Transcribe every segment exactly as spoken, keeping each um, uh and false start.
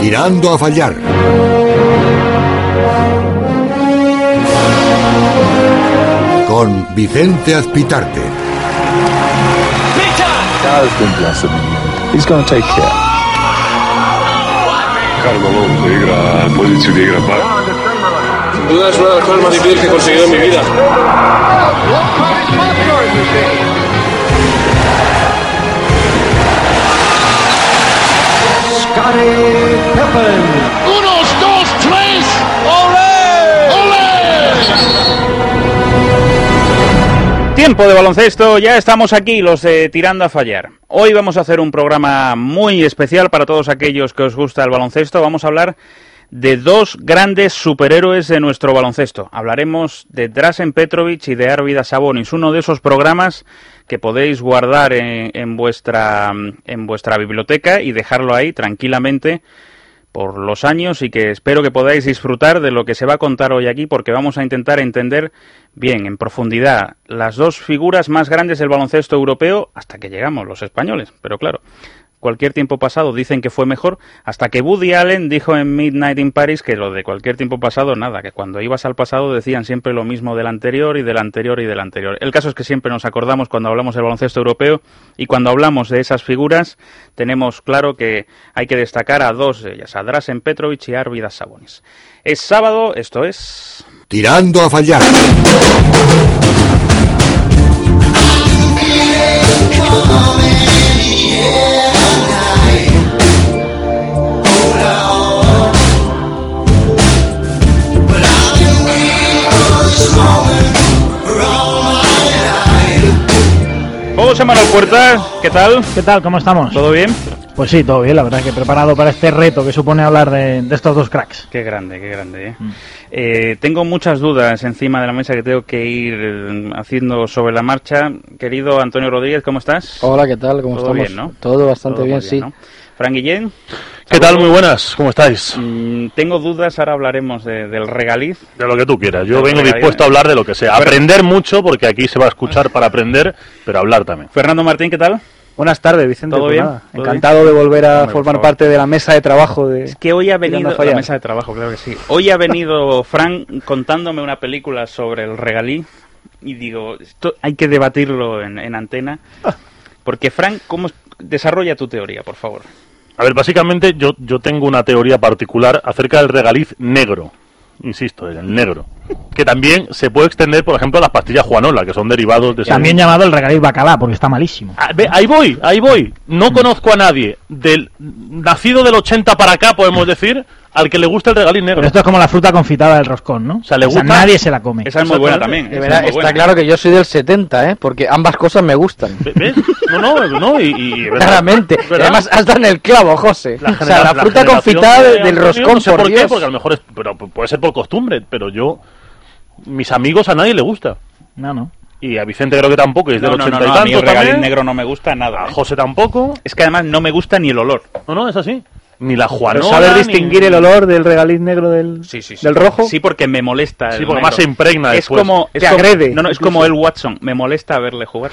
Tirando a fallar. Con Vicente Azpitarte. God's been blessing me. He's gonna take care. Carmelo, negra, pozițiju de igra. Sin duda es una de las cosas más difíciles que he conseguido en mi vida. Scottie Pippen. Unos, dos, tres. ¡Olé! ¡Olé! Tiempo de baloncesto, ya estamos aquí, los de Tirando a Fallar. Hoy vamos a hacer un programa muy especial para todos aquellos que os gusta el baloncesto. Vamos a hablar de dos grandes superhéroes de nuestro baloncesto. Hablaremos de Dražen Petrović y de Arvydas Sabonis, uno de esos programas que podéis guardar en, en vuestra en vuestra biblioteca y dejarlo ahí tranquilamente por los años, y que espero que podáis disfrutar de lo que se va a contar hoy aquí, porque vamos a intentar entender bien, en profundidad, las dos figuras más grandes del baloncesto europeo hasta que llegamos los españoles. Pero claro, cualquier tiempo pasado dicen que fue mejor, hasta que Woody Allen dijo en Midnight in Paris que lo de cualquier tiempo pasado, nada, que cuando ibas al pasado decían siempre lo mismo del anterior y del anterior y del anterior. El caso es que siempre nos acordamos cuando hablamos del baloncesto europeo, y cuando hablamos de esas figuras tenemos claro que hay que destacar a dos de ellas, a Dražen Petrović y a Arvydas Sabonis. Es sábado, esto es... Tirando a fallar. José Manuel Puertas, ¿qué tal? ¿Qué tal? ¿Cómo estamos? ¿Todo bien? Pues sí, todo bien, la verdad es que preparado para este reto que supone hablar de, de estos dos cracks. Qué grande, qué grande, ¿eh? Mm. Eh, tengo muchas dudas encima de la mesa que tengo que ir eh, haciendo sobre la marcha. Querido Antonio Rodríguez, ¿cómo estás? Hola, ¿qué tal? ¿Cómo ¿Todo estamos? bien, no? Todo bastante Todo bien, bien, sí. ¿no? Fran Guillén. ¿Qué tal? Muy buenas, ¿cómo estáis? Mm, tengo dudas, ahora hablaremos de, del regaliz. De lo que tú quieras, yo Del vengo regaliz. dispuesto a hablar de lo que sea. Aprender mucho, porque aquí se va a escuchar para aprender, pero hablar también. Fernando Martín, ¿qué tal? Buenas tardes, Vicente. ¿Todo pues bien? nada, ¿Todo encantado bien? de volver a Hombre, formar por favor. parte de la mesa de trabajo de... Es que hoy ha venido... Tirando a fallar. La mesa de trabajo, claro que sí. Hoy ha venido Fran contándome una película sobre el regaliz, y digo, esto hay que debatirlo en, en antena. Porque, Fran, ¿cómo desarrolla tu teoría, por favor? A ver, básicamente yo, yo tengo una teoría particular acerca del regaliz negro. Insisto, el negro. Que también se puede extender, por ejemplo, a las pastillas Juanola, que son derivados de... ese- También llamado el regaliz bacalá, porque está malísimo. Ah, ve, ahí voy, ahí voy. No conozco a nadie del nacido del ochenta para acá, podemos decir, al que le gusta el regaliz negro. Pero esto es como la fruta confitada del roscón, ¿no? O sea, le gusta- nadie se la come. Esa es muy buena también. De esa verdad, es muy está buena. claro que yo soy del setenta, ¿eh? Porque ambas cosas me gustan. Ve- ¿Ves? No, no, no, y... y ¿verdad? Claramente. Y ¿Verdad? además has dado en el clavo, José. La o sea, genera- la la fruta generación confitada de de- del Antonio, roscón, no sé por, por qué, Dios. porque a lo mejor es, pero puede ser por costumbre, pero yo, mis amigos, a nadie le gusta. No, no. Y a Vicente creo que tampoco, es No, del no, ochenta no, no, y a mí el tantos regaliz también. negro no me gusta nada. A ¿eh? José tampoco. Es que además no me gusta ni el olor. No, no, es así. Ni la Juanola, Pero saber ni- distinguir el olor del regaliz negro del, Sí, sí, sí. del rojo. Sí, porque me molesta. Sí, el porque negro. más se impregna Es después. como... Es Te como- agrede, No, no, es incluso. como el Watson. Me molesta verle jugar.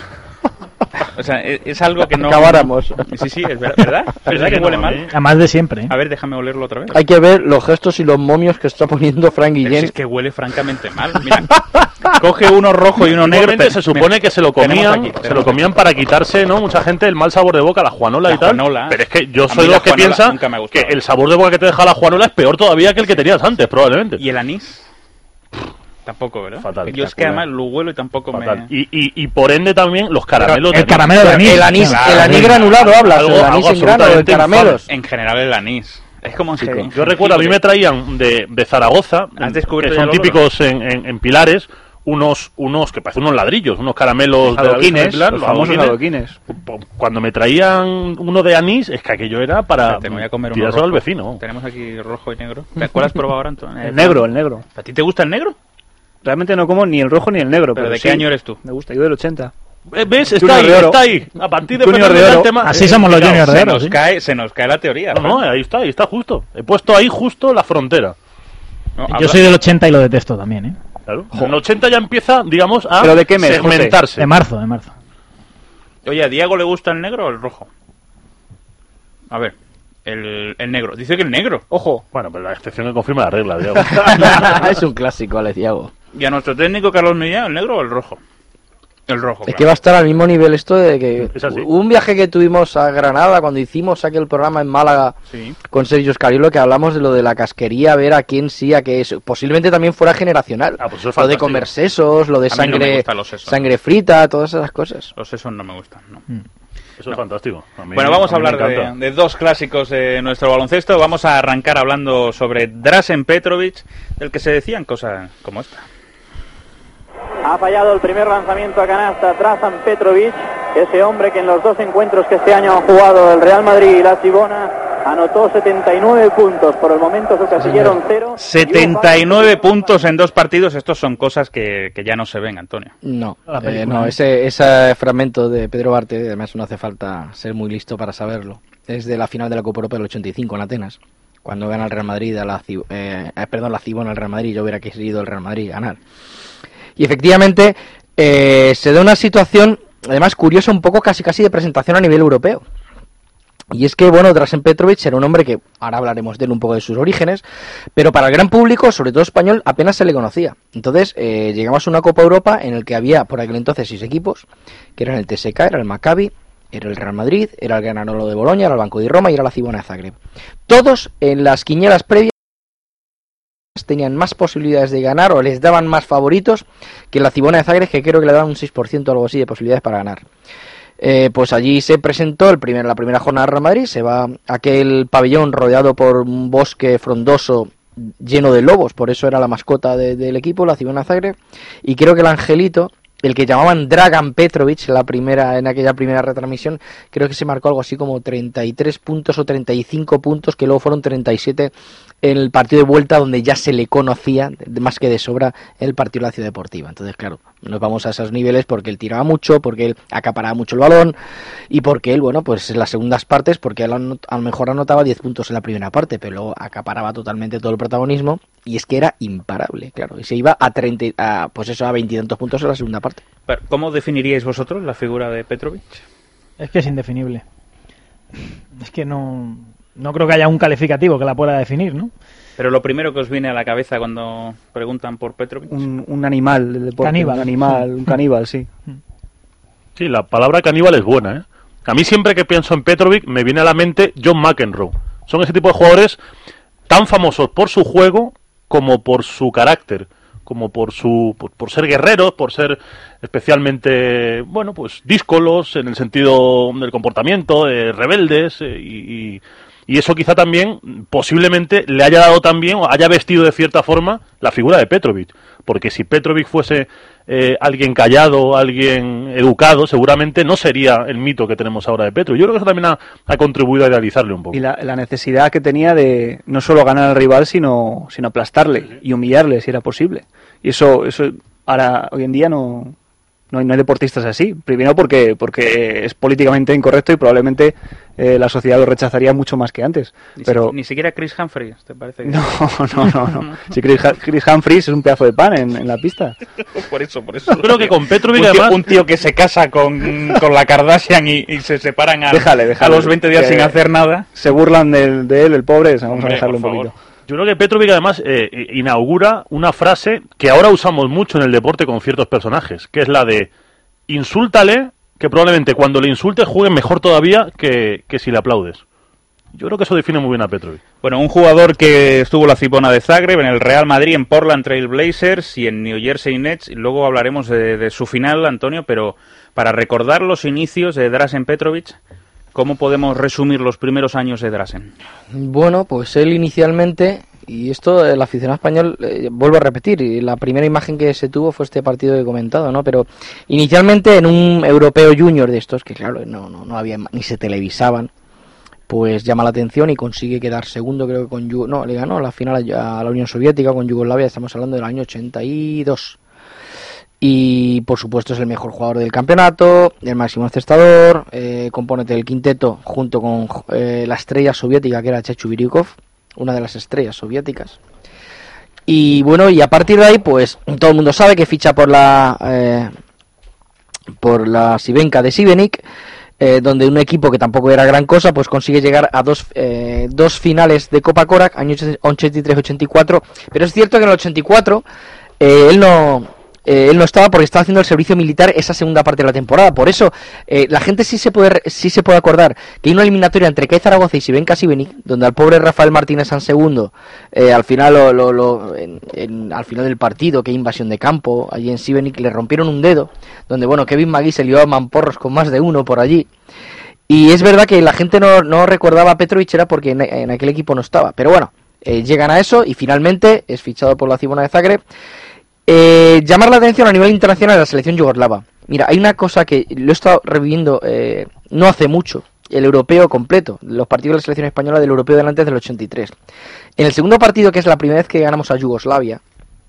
O sea, es, es algo que no... Acabáramos. Sí, sí, es ver- verdad. ¿Verdad sí que que huele no, mal? ¿eh? Además de siempre, ¿eh? A ver, déjame olerlo otra vez. Hay que ver los gestos y los momios que está poniendo Frank Pero si Guillén. es que huele francamente mal. Mira, coge uno rojo y uno negro. Igualmente te- se supone mira, que se lo tenemos comían, aquí, se lo tenemos comían para quitarse, ¿no? Mucha gente el mal sabor de boca, la Juanola La y tal. Juanola. Pero es que yo A soy mí de la los que Juanola piensan nunca me ha que gustado. el sabor de boca que te deja la Juanola es peor todavía que el que tenías antes, probablemente. ¿Y el anís? Tampoco, ¿verdad? Fatal. Yo es que además lo huelo y tampoco Fatal. me... Y, y, y por ende también los caramelos. el de caramelo de anís. El anís, Claro, el anís sí. granulado hablas, Algo- el anís algo en grano, de absolutamente caramelos. En general el anís. Es como... Chico. en- Yo recuerdo, a mí me traían de, de Zaragoza, ¿Has descubierto que ya son el olor? típicos en, en, en Pilares, unos unos que parecen unos ladrillos, unos caramelos de la Virgen del Adoquines, Pilar, los famosos adoquines. Cuando me traían uno de anís, es que aquello era para Te voy a comer uno tirárselo al rojo. vecino. Tenemos aquí rojo y negro. ¿Cuál has probado ahora, Antonio? El negro, el negro. ¿A ti te gusta el negro? Realmente no como ni el rojo ni el negro. ¿Pero Pero, de sí, qué año eres tú? Me gusta, yo del ochenta. Eh, ¿Ves? Está Junior ahí, de oro. está ahí. A partir de Junior depende de del oro. tema. Así eh, somos los explicado. juniors de Se oro, nos, sí. cae, se nos cae la teoría. No, Fran. no, ahí está, ahí está justo. He puesto ahí justo la frontera. No, Yo habla- soy del ochenta y lo detesto también, ¿eh? Claro. En el ochenta ya empieza, digamos, a ¿Pero de qué mes, José? segmentarse. De marzo, de marzo. Oye, ¿a Diego le gusta el negro o el rojo? A ver, El, el negro. Dice que el negro. Ojo. Bueno, pero la excepción que confirma la regla, Diego. Es un clásico, Alex Diego. ¿Y a nuestro técnico Carlos Millán, el negro o el rojo? El rojo, Es claro. que va a estar al mismo nivel esto de que Es así. un viaje que tuvimos a Granada cuando hicimos aquel programa en Málaga Sí. con Sergio Escarilo, que hablamos de lo de la casquería, ver a quién sí, a qué es. Posiblemente también fuera generacional. Ah, pues eso es lo de fantástico. comer sesos, lo de A mí no me sangre, gustan los sesos. sangre frita, todas esas cosas. Los sesos no me gustan, no. Eso es fantástico. A mí- Bueno, vamos a mí me hablar de, encanta. de dos clásicos de nuestro baloncesto. Vamos a arrancar hablando sobre Dražen Petrović, del que se decían cosas como esta. Ha fallado el primer lanzamiento a canasta Dražen Petrović, ese hombre que en los dos encuentros que este año han jugado el Real Madrid y la Cibona anotó setenta y nueve puntos. Por el momento su casillero en cero. setenta y nueve puntos en dos partidos. Estos son cosas que, que ya no se ven, Antonio. No, La eh, película, no ¿eh? ese, ese fragmento de Pedro Barte, además no hace falta ser muy listo para saberlo. Es de la final de la Copa Europa del ochenta y cinco en Atenas, cuando gana el Real Madrid a la Cib- eh, eh, perdón, la Cibona al Real Madrid. Yo hubiera querido el Real Madrid ganar. Y efectivamente eh, se da una situación, además curiosa, un poco casi casi de presentación a nivel europeo. Y es que, bueno, Dražen Petrović era un hombre que, ahora hablaremos de él un poco de sus orígenes, pero para el gran público, sobre todo español, apenas se le conocía. Entonces, eh, llegamos a una Copa Europa en el que había, por aquel entonces, seis equipos, que eran el T S K, era el Maccabi, era el Real Madrid, era el Granarolo de Boloña, era el Banco de Roma y era la Cibona de Zagreb. Todos, en las quinielas previas, tenían más posibilidades de ganar o les daban más favoritos que la Cibona de Zagreb, que creo que le daban un seis por ciento o algo así de posibilidades para ganar. Eh, pues allí se presentó el primer, la primera jornada de Real Madrid, se va a aquel pabellón rodeado por un bosque frondoso lleno de lobos, por eso era la mascota de, del equipo, la Cibona de Zagreb, y creo que el angelito, el que llamaban Dragan Petrović en la primera, en aquella primera retransmisión, creo que se marcó algo así como treinta y tres puntos o treinta y cinco puntos, que luego fueron treinta y siete en el partido de vuelta, donde ya se le conocía de, más que de sobra el partido de la Ciudad Deportiva. Entonces, claro, nos vamos a esos niveles porque él tiraba mucho, porque él acaparaba mucho el balón y porque él, bueno, pues en las segundas partes, porque él anot- a lo mejor anotaba diez puntos en la primera parte, pero luego acaparaba totalmente todo el protagonismo y es que era imparable, claro, y se iba a treinta, a, pues eso, a veintitantos puntos en la segunda parte. Pero, ¿cómo definiríais vosotros la figura de Petrović? Es que es indefinible. Es que no, no creo que haya un calificativo que la pueda definir, ¿no? Pero lo primero que os viene a la cabeza cuando preguntan por Petrović. Un, un animal del deporte. Caníbal. Un animal, un caníbal, sí. Sí, la palabra caníbal es buena, ¿eh? A mí siempre que pienso en Petrović me viene a la mente John McEnroe. Son ese tipo de jugadores tan famosos por su juego como por su carácter, como por su por, por ser guerreros, por ser especialmente, bueno, pues díscolos en el sentido del comportamiento, eh, rebeldes, eh, y, y, y eso quizá también posiblemente le haya dado también o haya vestido de cierta forma la figura de Petrović, porque si Petrović fuese eh, alguien callado, alguien educado, seguramente no sería el mito que tenemos ahora de Petrović. Yo creo que eso también ha, ha contribuido a idealizarle un poco. Y la, la necesidad que tenía de no solo ganar al rival, sino, sino aplastarle y humillarle si era posible. Y eso, eso ahora, hoy en día no, no, hay, no hay deportistas así. Primero porque, porque es políticamente incorrecto y probablemente eh, la sociedad lo rechazaría mucho más que antes. Ni, Pero si- ni siquiera Chris Humphries, ¿te parece? Que... no, no, no, no. Si Chris, Chris Humphries es un pedazo de pan en, en la pista. Por eso, por eso. Yo creo que con Petrović un, tío, además... un tío que se casa con, con la Kardashian y, y se separan a, Déjale, déjale. a los veinte días Que sin hacer nada. Se burlan del- de él, el pobre. Vamos Hombre, a dejarlo un por favor. poquito. Yo creo que Petrović además eh, inaugura una frase que ahora usamos mucho en el deporte con ciertos personajes, que es la de insúltale, que probablemente cuando le insultes juegue mejor todavía que, que si le aplaudes. Yo creo que eso define muy bien a Petrović. Bueno, un jugador que estuvo en la Cibona de Zagreb, en el Real Madrid, en Portland Trail Blazers y en New Jersey Nets. Y luego hablaremos de, de su final, Antonio, pero para recordar los inicios de Dražen Petrović, ¿cómo podemos resumir los primeros años de Dražen? Bueno, pues él inicialmente, y esto el aficionado español, eh, vuelvo a repetir, y la primera imagen que se tuvo fue este partido que he comentado, ¿no? Pero inicialmente en un europeo junior de estos, que claro, no, no, no había ni se televisaban, pues llama la atención y consigue quedar segundo, creo que con Yugo- no, le ganó la final a, a la Unión Soviética con Yugoslavia, estamos hablando del año ochenta y dos. Y por supuesto es el mejor jugador del campeonato, el máximo encestador, eh, compone del quinteto junto con eh, la estrella soviética que era Chechu Birikov, una de las estrellas soviéticas. Y bueno, y a partir de ahí, pues todo el mundo sabe que ficha por la eh, por la Sivenka de Šibenik, eh, donde un equipo que tampoco era gran cosa, pues consigue llegar a dos, eh, dos finales de Copa Korak, años ochenta y tres ochenta y cuatro, pero es cierto que en el ochenta y cuatro eh, él no... Eh, él no estaba porque estaba haciendo el servicio militar esa segunda parte de la temporada. Por eso, eh, la gente sí se puede sí se puede acordar que hay una eliminatoria entre K. Zaragoza y Sibenka Sibenic, donde al pobre Rafael Martínez San Segundo, eh, al final lo, lo, lo, en, en, al final del partido, que hay invasión de campo, allí en Sibenic le rompieron un dedo, donde bueno, Kevin Magui se lió a mamporros con más de uno por allí. Y es verdad que la gente no, no recordaba a Petrovic, era porque en, en aquel equipo no estaba. Pero bueno, eh, llegan a eso y finalmente es fichado por la Cibona de Zagreb. Eh, llamar la atención a nivel internacional de la selección yugoslava. Mira, hay una cosa que lo he estado reviviendo eh, no hace mucho, el europeo completo, los partidos de la selección española del europeo del antes del ochenta y tres. En el segundo partido, que es la primera vez que ganamos a Yugoslavia,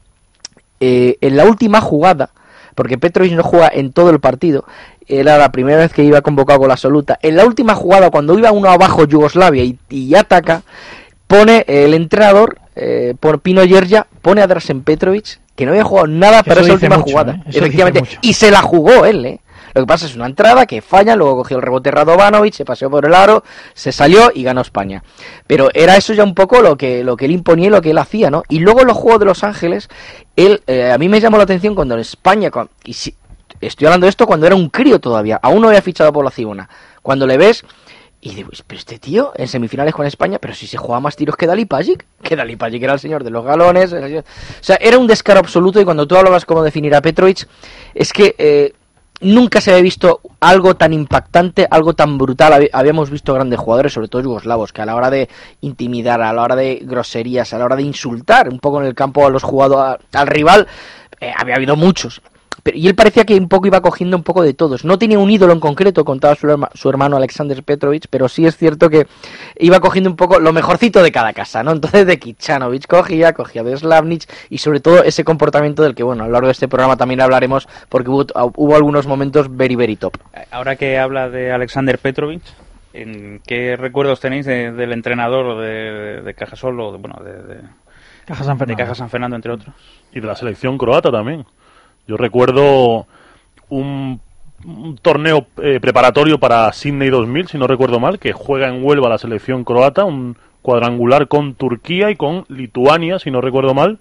eh, en la última jugada, porque Petrovic no juega en todo el partido, era la primera vez que iba convocado con la absoluta, en la última jugada, cuando iba uno abajo Yugoslavia y, y ataca, pone el entrenador, eh, por Pino Yerja, pone a Dražen Petrovic, que no había jugado nada para esa última mucho, jugada, ¿eh? Efectivamente, y se la jugó él, ¿eh? Lo que pasa es una entrada que falla, luego cogió el rebote Radovanovic, se paseó por el aro, se salió y ganó España. Pero era eso ya un poco lo que lo que él imponía y lo que él hacía, ¿no? Y luego en los Juegos de Los Ángeles, él eh, a mí me llamó la atención cuando en España, cuando, y si, estoy hablando de esto cuando era un crío todavía, aún no había fichado por la Cibona, cuando le ves... Y digo, pero este tío en semifinales con España, pero si se juega más tiros que Dali Pajic, que Dali Pajic era el señor de los galones, el señor... o sea, era un descaro absoluto. Y cuando tú hablabas cómo definir a Petrovic, es que eh, nunca se había visto algo tan impactante, algo tan brutal. Habíamos visto grandes jugadores, sobre todo yugoslavos, que a la hora de intimidar, a la hora de groserías, a la hora de insultar un poco en el campo a los jugadores, al rival, eh, había habido muchos. Pero, y él parecía que un poco iba cogiendo un poco de todos. No tenía un ídolo en concreto, contaba su, herma, su hermano Alexander Petrovic, pero sí es cierto que iba cogiendo un poco lo mejorcito de cada casa, ¿no? Entonces de Kićanović cogía, cogía de Slavnic, y sobre todo ese comportamiento del que, bueno, a lo largo de este programa también hablaremos, porque hubo, hubo algunos momentos very, very top. Ahora que habla de Alexander Petrovic, ¿en qué recuerdos tenéis de, del entrenador de, de Cajasol, o de, bueno, de, de, Caja San Fernando. de Caja San Fernando, entre otros? Y de la selección croata también. Yo recuerdo un, un torneo eh, preparatorio para Sydney dos mil, si no recuerdo mal, que juega en Huelva la selección croata, un cuadrangular con Turquía y con Lituania, si no recuerdo mal.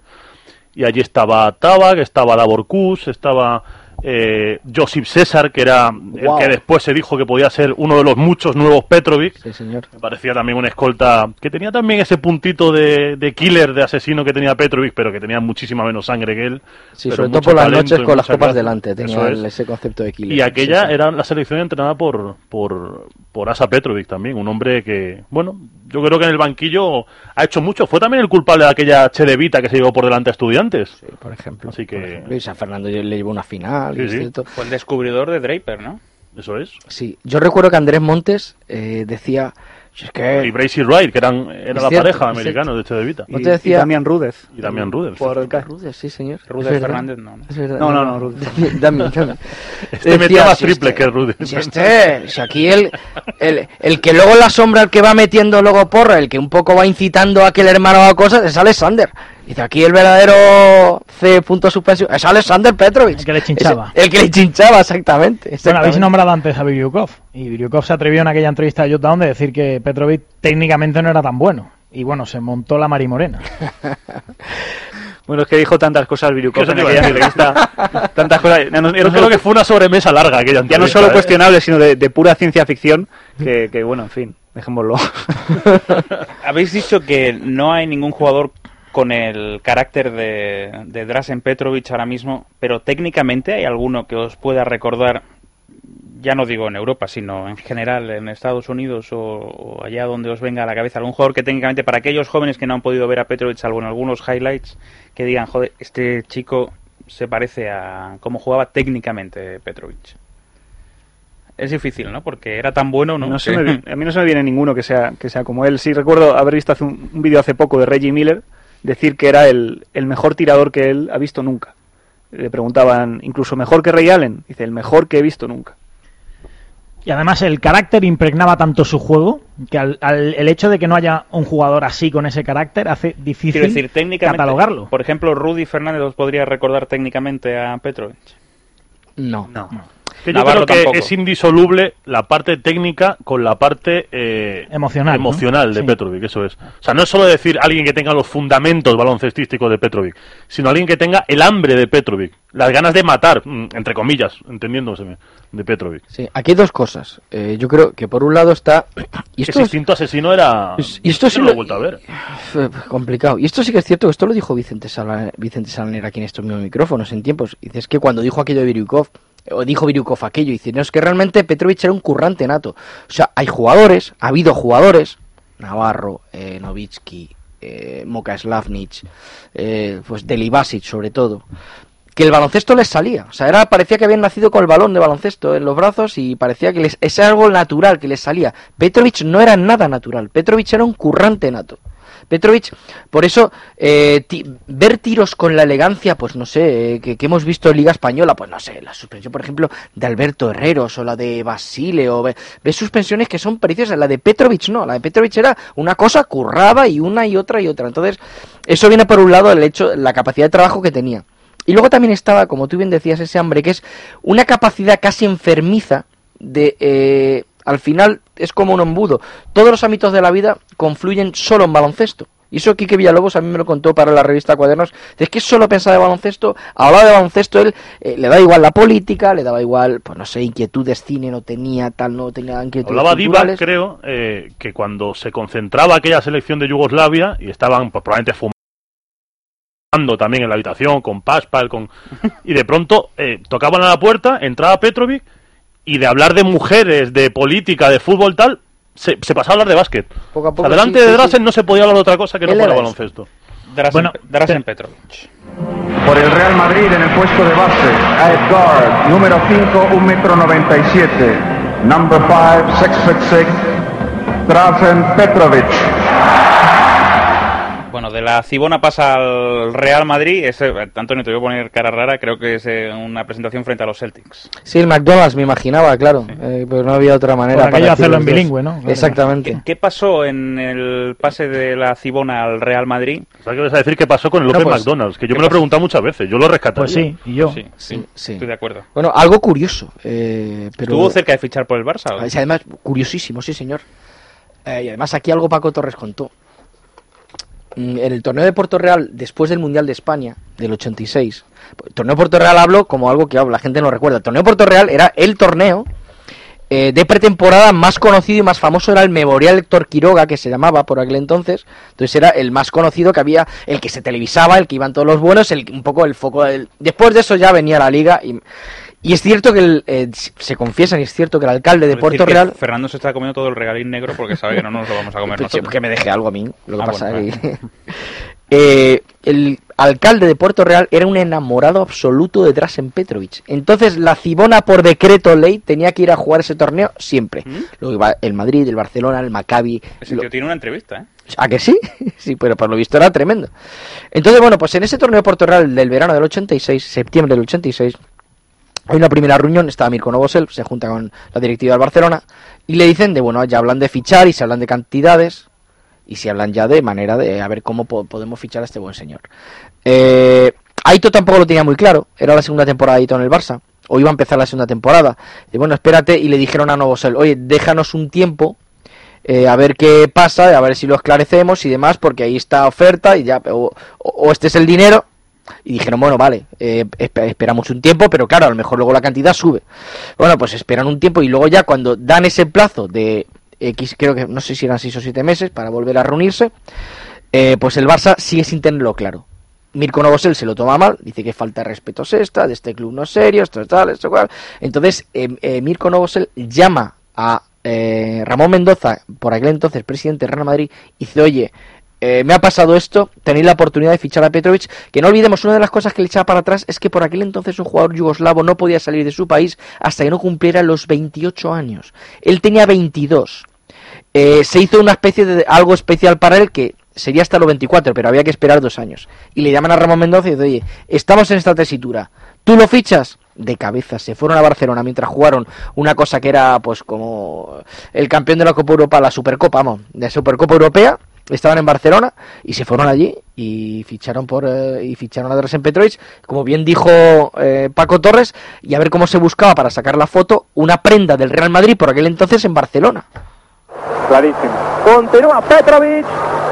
Y allí estaba Tabak, estaba Davor Kus, estaba eh, Josip César, que era wow. el que después se dijo que podía ser uno de los muchos nuevos Petrovic. Sí, señor. Me parecía también una escolta que tenía también ese puntito de, de killer, de asesino que tenía Petrovic, pero que tenía muchísima menos sangre que él. Sí, sobre todo por las noches con las copas delante, tenía el, ese concepto de killer. Y aquella sí, sí. era la selección entrenada por, por, por Asa Petrovic también, un hombre que, bueno, yo creo que en el banquillo ha hecho mucho. Fue también el culpable de aquella Chedevita que se llevó por delante a Estudiantes. Sí, por ejemplo. Así que... Por ejemplo, y San Fernando le llevó una final. Sí, y sí. Fue el descubridor de Draper, ¿no? Eso es. Sí, yo recuerdo que Andrés Montes eh, decía... Es que... Y Bracy Wright, que eran, era la cierto, pareja americana de Chedevita. Y, decía... y Damián Rudez. Y Damián Rudez. Por el Rudez, sí, señor. Rudez Fernández, no. Es verdad. No, no, no, Rudez. Damián, Damián. Este metía más triple que Rudez. Si este, si aquí el, el, el que luego en la sombra, el que va metiendo luego porra, el que un poco va incitando a que el hermano haga cosas, es Alexander. Dice, aquí el verdadero C. suspensión es Alexander Petrovic. El que le chinchaba. Es, el que le chinchaba, exactamente. exactamente. Bueno, habéis nombrado antes a Biryukov. Y Biryukov se atrevió en aquella entrevista de Jotdown de decir que Petrovic técnicamente no era tan bueno. Y bueno, se montó la marimorena. Bueno, es que dijo tantas cosas Biryukov en aquella entrevista. Tantas cosas. Ya no, Yo no creo que fue una sobremesa larga aquella entrevista. Ya no solo ¿eh? cuestionable, sino de, de pura ciencia ficción. Que, que bueno, en fin, dejémoslo. Habéis dicho que no hay ningún jugador con el carácter de, de Dražen Petrovic ahora mismo, pero técnicamente hay alguno que os pueda recordar, ya no digo en Europa, sino en general en Estados Unidos o, o allá donde os venga a la cabeza, algún jugador que técnicamente, para aquellos jóvenes que no han podido ver a Petrovic, salvo en algunos highlights, que digan, joder, este chico se parece a cómo jugaba técnicamente Petrovic. Es difícil, ¿no? Porque era tan bueno, ¿no? no se me viene, a mí no se me viene ninguno que sea que sea como él. Sí recuerdo haber visto hace un, un vídeo hace poco de Reggie Miller decir que era el, el mejor tirador que él ha visto nunca. Le preguntaban, incluso mejor que Ray Allen. Dice, el mejor que he visto nunca. Y además el carácter impregnaba tanto su juego que al, al, el hecho de que no haya un jugador así con ese carácter hace difícil Quiero decir, técnicamente, catalogarlo. Por ejemplo, Rudy Fernández os podría recordar técnicamente a Petrovic. No. No. Que yo Navarro creo que tampoco. es indisoluble la parte técnica con la parte eh, Emocional, emocional ¿no? de Sí. Petrovic, eso es. O sea, no es solo decir alguien que tenga los fundamentos baloncestísticos de Petrovic, sino alguien que tenga el hambre de Petrovic, las ganas de matar, entre comillas, entendiéndose, de Petrovic. Sí, aquí hay dos cosas. Eh, yo creo que por un lado está... Y esto Ese instinto asesino era... Y esto sí no lo lo he vuelto a ver. Fue complicado. Y esto sí que es cierto, esto lo dijo Vicente Sala- Vicente Salanera aquí en estos mismos micrófonos en tiempos. Dice, es que cuando dijo aquello de Biriukov, o dijo Biriukov aquello, dice, no, es que realmente Petrovic era un currante nato. O sea, hay jugadores, ha habido jugadores, Navarro, eh, Novitsky, eh, Moka Slavnic, eh, pues Delibasic sobre todo, que el baloncesto les salía. O sea, era, parecía que habían nacido con el balón de baloncesto en los brazos y parecía que les, es algo natural que les salía. Petrovic no era nada natural. Petrovic era un currante nato. Petrovic, por eso, eh, ti, ver tiros con la elegancia, pues no sé, eh, que, que hemos visto en Liga Española, pues no sé, la suspensión, por ejemplo, de Alberto Herreros o la de Basile, o ve, ves suspensiones que son preciosas. La de Petrovic no, la de Petrovic era una cosa currada y una y otra y otra. Entonces, eso viene por un lado el hecho, la capacidad de trabajo que tenía. Y luego también estaba, como tú bien decías, ese hambre, que es una capacidad casi enfermiza de... Eh, al final es como un embudo. Todos los ámbitos de la vida confluyen solo en baloncesto. Y eso Quique Villalobos a mí me lo contó para la revista Cuadernos. Es que solo pensaba de baloncesto. Hablaba de baloncesto, él eh, le daba igual la política, le daba igual, pues no sé, inquietudes, cine no tenía, tal, no tenía inquietudes Hablaba Divac, culturales. creo, eh, que cuando se concentraba aquella selección de Yugoslavia y estaban pues, probablemente fumando también en la habitación con Paspal, con y de pronto eh, tocaban a la puerta, entraba Petrovic y de hablar de mujeres, de política, de fútbol tal, se, se pasaba a hablar de básquet. Poco a poco, o sea, delante sí, de sí, Drazen sí. no se podía hablar de otra cosa que no Él fuera era baloncesto. Drazen, Bueno, Drazen te- Petrovic. Por el Real Madrid en el puesto de base, at guard, número cinco, un metro noventa y siete. Number five, six foot six, Drazen Petrovic. Bueno, de la Cibona pasa al Real Madrid. Ese, Antonio, te voy a poner cara rara. Creo que es eh, una presentación frente a los Celtics. Sí, el McDonald's me imaginaba, claro, sí. eh, pero no había otra manera. Por aquello para hacerlo en decir los bilingüe, dos. ¿no? Claro. Exactamente. ¿Qué, ¿Qué pasó en el pase de la Cibona al Real Madrid? O sea, ¿qué vas a decir qué pasó con el López No, pues, McDonald's? Que yo ¿qué me lo he pasó? preguntado muchas veces. Yo lo rescataría. Pues sí, y yo. Sí, sí, Sí, sí. estoy de acuerdo. Bueno, algo curioso, eh, pero... ¿Estuvo cerca de fichar por el Barça? ¿o? Es además curiosísimo, sí señor. Eh, y además aquí algo Paco Torres contó. Mm, En el torneo de Puerto Real, después del Mundial de España, del ochenta y seis, el torneo de Puerto Real hablo como algo que la gente no recuerda. El torneo de Puerto Real era el torneo eh, de pretemporada más conocido y más famoso, era el Memorial Héctor Quiroga, que se llamaba por aquel entonces. Entonces era el más conocido que había, el que se televisaba, el que iban todos los buenos, el, un poco el foco del... Después de eso ya venía la Liga y... Y es cierto que el, eh, se confiesa y es cierto que el alcalde de Quiero Puerto decir que Real... Fernando se está comiendo todo el regalín negro porque sabe que no nos lo vamos a comer Pues, nosotros. que me deje algo a mí. Lo que Ah, pasa bueno, es que... eh, el alcalde de Puerto Real era un enamorado absoluto de Drazen Petrovic. Entonces la Cibona, por decreto ley, tenía que ir a jugar ese torneo siempre. ¿Mm? Luego iba el Madrid, el Barcelona, el Maccabi... Ese lo- tío tiene una entrevista, ¿eh? ¿A que sí? Sí, pero por lo visto era tremendo. Entonces, bueno, pues en ese torneo de Puerto Real del verano del ochenta y seis, septiembre del ochenta y seis, hay una primera reunión, está Mirko Novosel, se junta con la directiva del Barcelona y le dicen de, bueno, ya hablan de fichar y se hablan de cantidades y se hablan ya de manera de a ver cómo po- podemos fichar a este buen señor. Eh, Aito tampoco lo tenía muy claro, era la segunda temporada de Aito en el Barça, o iba a empezar la segunda temporada. Y bueno, espérate, y le dijeron a Novosel, oye, déjanos un tiempo, eh, a ver qué pasa, a ver si lo esclarecemos y demás, porque ahí está oferta y ya, o, o este es el dinero. Y dijeron, bueno, vale, eh, esp- esperamos un tiempo, pero claro, a lo mejor luego la cantidad sube. Bueno, pues esperan un tiempo y luego ya cuando dan ese plazo de X, creo que no sé si eran seis o siete meses para volver a reunirse, eh, pues el Barça sigue sin tenerlo claro. Mirko Novosel se lo toma mal, dice que falta de respeto es esta, de este club no es serio, esto es tal, esto cual. Entonces eh, eh, Mirko Novosel llama a eh, Ramón Mendoza, por aquel entonces presidente de Real Madrid, y dice, oye, Eh, me ha pasado esto, tenéis la oportunidad de fichar a Petrovic, que no olvidemos, una de las cosas que le echaba para atrás es que por aquel entonces un jugador yugoslavo no podía salir de su país hasta que no cumpliera los veintiocho años. Él tenía veintidós. Eh, se hizo una especie de algo especial para él que sería hasta los veinticuatro, pero había que esperar dos años. Y le llaman a Ramón Mendoza y dice, oye, estamos en esta tesitura, ¿tú lo fichas? De cabeza, se fueron a Barcelona mientras jugaron una cosa que era pues como el campeón de la Copa Europa, la Supercopa, vamos, de la Supercopa Europea. estaban en Barcelona y se fueron allí y ficharon por eh, y ficharon a Dražen Petrović, como bien dijo eh, Paco Torres, y a ver cómo se buscaba para sacar la foto una prenda del Real Madrid por aquel entonces en Barcelona. Clarísimo. Continúa Petrović,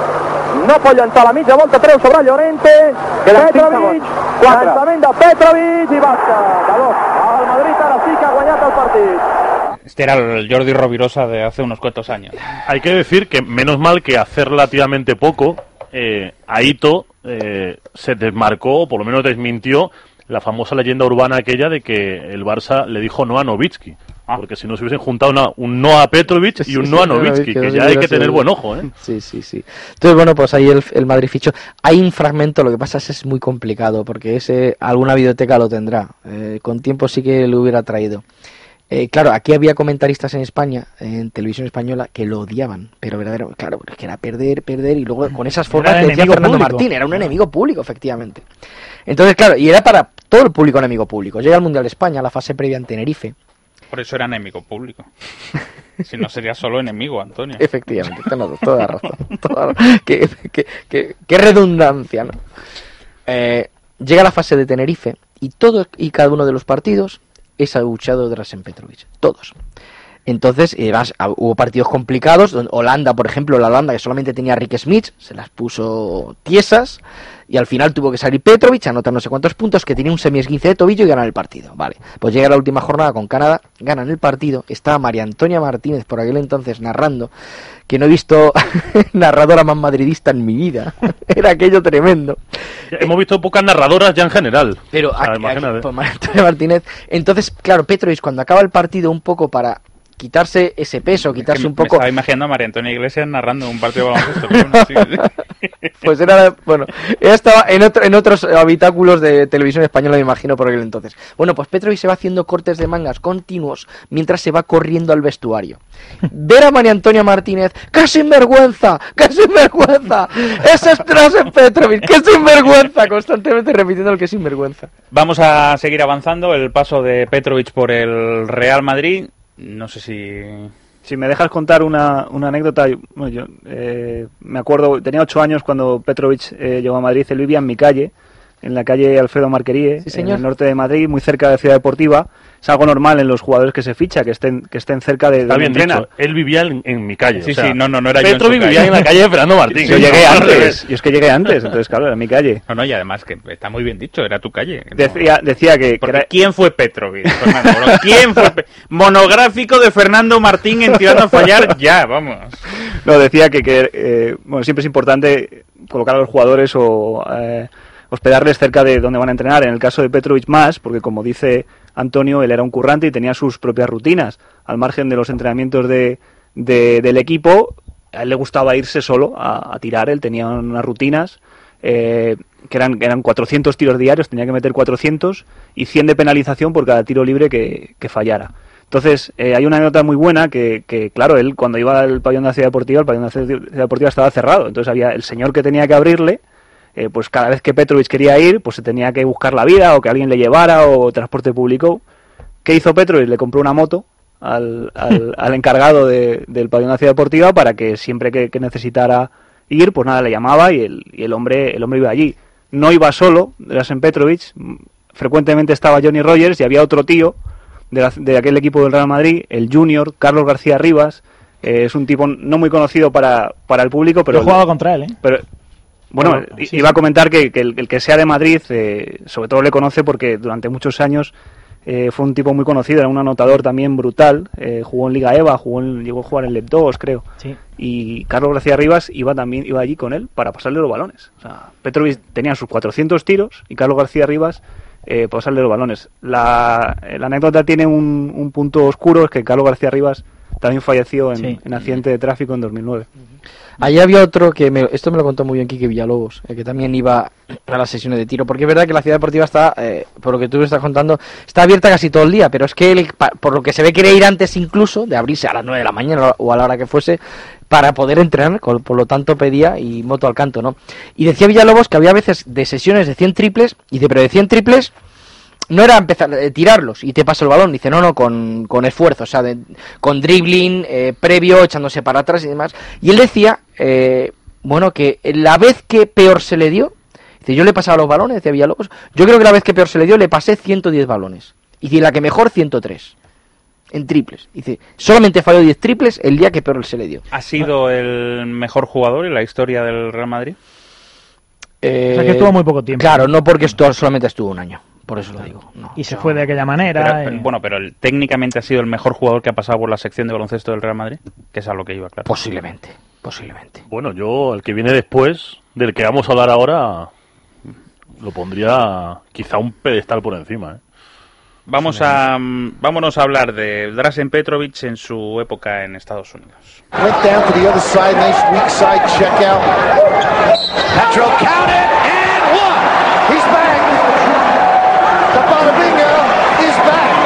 no può llançar la mitja volta, treu sobre Llorente, Petrović, llançament de Petrović i basta, de dos. El Madrid ara sí que ha guanyat el partit. Este era el Jordi Rovirosa de hace unos cuantos años. Hay que decir que menos mal que hace relativamente poco eh, Aito eh, se desmarcó, o por lo menos desmintió, la famosa leyenda urbana aquella de que el Barça le dijo no a Nowitzki. Ah. Porque si no se hubiesen juntado una, un no a Petrović y un no a Nowitzki, que ya hay que tener buen ojo, ¿eh? Sí, sí, sí. Entonces, bueno, pues ahí el, el Madrid fichó. Hay un fragmento, lo que pasa es que es muy complicado, porque ese alguna videoteca lo tendrá. Eh, con tiempo sí que lo hubiera traído. Eh, claro, aquí había comentaristas en España, en televisión española, que lo odiaban, pero verdadero, claro, porque era perder, perder, y luego con esas formas que decía Fernando público. Martín, era un enemigo público, efectivamente. Entonces, claro, y era para todo el público enemigo público. Llega al Mundial de España, la fase previa en Tenerife. Por eso era enemigo público. Si no sería solo enemigo, Antonio. Efectivamente, tenés toda la razón. Toda la... Qué, qué, qué, qué redundancia, ¿no? Eh, llega la fase de Tenerife y todo y cada uno de los partidos es abucheado de Dražen Petrović. Todos. Entonces, además, hubo partidos complicados. Holanda, por ejemplo, la Holanda que solamente tenía a Rick Smith, se las puso tiesas. Y al final tuvo que salir Petrović, anotar no sé cuántos puntos, que tenía un semi-esguince de tobillo y ganar el partido. Vale, pues llega la última jornada con Canadá, ganan el partido. Estaba María Antonia Martínez por aquel entonces narrando, que no he visto narradora más madridista en mi vida. Era aquello tremendo. Ya, hemos visto pocas narradoras ya en general. Pero aquí, aquí, pues María Antonia Martínez. Entonces, claro, Petrović cuando acaba el partido un poco para quitarse ese peso, quitarse es que un poco... Me estaba imaginando a María Antonia Iglesias narrando un partido de baloncesto. Pero bueno, sí. Pues era, bueno, ella estaba en, otro, en otros habitáculos de televisión española, me imagino, por aquel entonces. Bueno, pues Petrović se va haciendo cortes de mangas continuos mientras se va corriendo al vestuario. Ver a María Antonia Martínez, ¡qué sinvergüenza! ¡Qué sinvergüenza! ¡Ese es Dražen Petrović! ¡Qué sinvergüenza! Constantemente repitiendo el que sinvergüenza. Vamos a seguir avanzando. El paso de Petrović por el Real Madrid. No sé si... Si me dejas contar una, una anécdota, bueno, yo eh, me acuerdo, tenía ocho años cuando Petrović eh, llegó a Madrid. Él vivía en mi calle, en la calle Alfredo Marquerie, sí, en el norte de Madrid, muy cerca de Ciudad Deportiva. Es algo normal en los jugadores que se ficha, que estén que estén cerca de, de donde entrenan. Dicho. Él vivía en, en mi calle. Sí, o sea, sí, no, no, no era Petrović yo en vivía en la calle de Fernando Martín. Yo llegué no, antes, yo es que llegué antes, entonces claro, era mi calle. No, no, y además que está muy bien dicho, era tu calle. No. Decía, decía que... que era... ¿Quién fue Petrović, Fernando? ¿Quién fue Pe... Monográfico de Fernando Martín en Tirando a Fallar, ya, vamos. No, decía que, que eh, bueno, siempre es importante colocar a los jugadores o... Eh, hospedarles cerca de donde van a entrenar. En el caso de Petrović más, porque como dice Antonio, él era un currante y tenía sus propias rutinas. Al margen de los entrenamientos de, de, del equipo, a él le gustaba irse solo a, a tirar. Él tenía unas rutinas eh, que eran, eran cuatrocientos tiros diarios, tenía que meter cuatrocientos y cien de penalización por cada tiro libre que, que fallara. Entonces, eh, hay una anécdota muy buena que, que, claro, él cuando iba al pabellón de la Ciudad Deportiva, el pabellón de la Ciudad Deportiva estaba cerrado. Entonces había el señor que tenía que abrirle. Eh, pues cada vez que Petrović quería ir, pues se tenía que buscar la vida o que alguien le llevara o transporte público. ¿Qué hizo Petrović? Le compró una moto al, al, al encargado de, del pabellón de la Ciudad Deportiva para que siempre que, que necesitara ir, pues nada, le llamaba y el, y el hombre el hombre iba allí. No iba solo, Dražen Petrović, frecuentemente estaba Johnny Rogers y había otro tío de, la, de aquel equipo del Real Madrid, el Junior, Carlos García Rivas. Eh, es un tipo no muy conocido para, para el público, pero... Yo he jugado contra él, ¿eh? Pero, Bueno, bueno sí, iba sí. a comentar que, que el, el que sea de Madrid, eh, sobre todo le conoce porque durante muchos años eh, fue un tipo muy conocido, era un anotador también brutal, eh, jugó en Liga E V A, jugó en, llegó a jugar en L E P dos, creo, sí. Y Carlos García Rivas iba también iba allí con él para pasarle los balones. O sea, Petrović tenía sus cuatrocientos tiros y Carlos García Rivas eh, para pasarle los balones. La, la anécdota tiene un, un punto oscuro, es que Carlos García Rivas también falleció en, sí. en accidente de tráfico en dos mil nueve. Allí había otro que, me, esto me lo contó muy bien Quique Villalobos, eh, que también iba a las sesiones de tiro, porque es verdad que la Ciudad Deportiva está, eh, por lo que tú me estás contando, está abierta casi todo el día, pero es que él, por lo que se ve, quería ir antes incluso de abrirse a las nueve de la mañana o a la hora que fuese, para poder entrenar, por lo tanto pedía y moto al canto, ¿no? Y decía Villalobos que había veces de sesiones de cien triples, y de pero de cien triples no era empezar a eh, tirarlos y te paso el balón, dice no, no, con, con esfuerzo, o sea, de, con dribbling, eh, previo, echándose para atrás y demás. Y él decía, eh, bueno, que la vez que peor se le dio, dice, yo le pasaba los balones, decía Villalobos, yo creo que la vez que peor se le dio le pasé ciento diez balones. Y dice, la que mejor ciento tres. En triples. Dice, solamente falló diez triples el día que peor se le dio. ¿Ha sido el mejor jugador en la historia del Real Madrid? Eh, o sea, que estuvo muy poco tiempo. Claro, no porque esto solamente estuvo un año. Por eso lo digo. No, y se no. fue de aquella manera. Pero, eh... pero, bueno, pero el, técnicamente ha sido el mejor jugador que ha pasado por la sección de baloncesto del Real Madrid, que es a lo que iba, claro. Posiblemente, posiblemente. Bueno, yo, el que viene después, del que vamos a hablar ahora, lo pondría quizá un pedestal por encima, ¿eh? Vamos a, vámonos a hablar de Dražen Petrovic en su época en Estados Unidos. Went down to the other side, nice weak side check out. Petro counted and one. He's back. The Bada Bingo is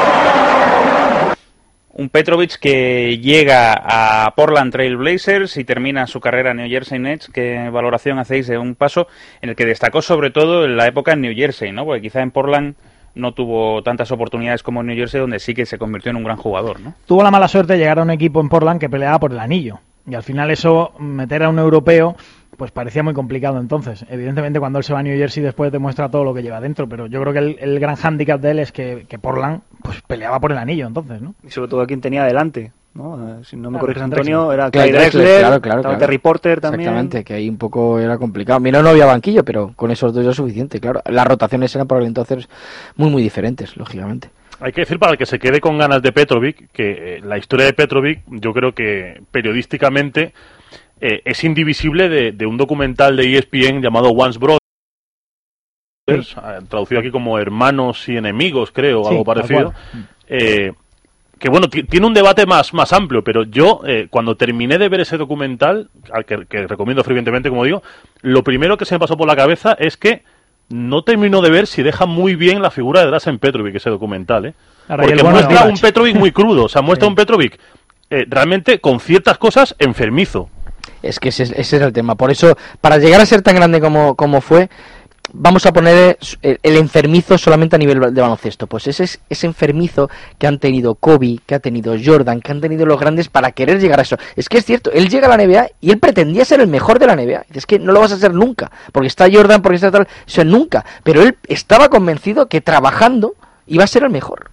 back. Un Petrovic que llega a Portland Trail Blazers y termina su carrera en New Jersey Nets. ¿Qué valoración hacéis de un paso en el que destacó sobre todo en la época en New Jersey, ¿no? Porque quizá en Portland no tuvo tantas oportunidades como en New Jersey, donde sí que se convirtió en un gran jugador, ¿no? Tuvo la mala suerte de llegar a un equipo en Portland que peleaba por el anillo. Y al final eso, meter a un europeo, pues parecía muy complicado entonces. Evidentemente cuando él se va a New Jersey después demuestra todo lo que lleva dentro, pero yo creo que el, el gran hándicap de él es que, que Portland pues peleaba por el anillo entonces, ¿no? Y sobre todo a quien tenía delante, ¿no? Si no me claro, corriges, Antonio, Drexler. era Claro, Clyde Drexler, Drexler, claro, claro, estaba claro. Terry Porter también. Exactamente, que ahí un poco era complicado. Mira, no había banquillo, pero con esos dos ya es suficiente, claro. Las rotaciones eran por el entonces muy, muy diferentes, lógicamente. Hay que decir, para el que se quede con ganas de Petrovic, que eh, la historia de Petrovic, yo creo que periodísticamente eh, es indivisible de, de un documental de E S P N llamado Once Brothers, sí. eh, traducido aquí como Hermanos y Enemigos, creo, sí, algo parecido. Eh, que bueno, t- tiene un debate más, más amplio, pero yo, eh, cuando terminé de ver ese documental, al que, que recomiendo fervientemente, como digo, lo primero que se me pasó por la cabeza es que no termino de ver si deja muy bien la figura de Dražen Petrovic ese documental, ¿eh? Ahora, Porque bueno muestra de un Petrovic muy crudo, o sea, muestra sí. un Petrovic eh, realmente con ciertas cosas enfermizo. Es que ese, ese es el tema. Por eso, para llegar a ser tan grande como, como fue, vamos a poner el, el enfermizo solamente a nivel de baloncesto. Pues ese es ese enfermizo que han tenido Kobe, que ha tenido Jordan, que han tenido los grandes para querer llegar a eso. Es que es cierto, él llega a la N B A y él pretendía ser el mejor de la N B A. Es que no lo vas a ser nunca, porque está Jordan, porque está tal, eso nunca. Pero él estaba convencido que trabajando iba a ser el mejor.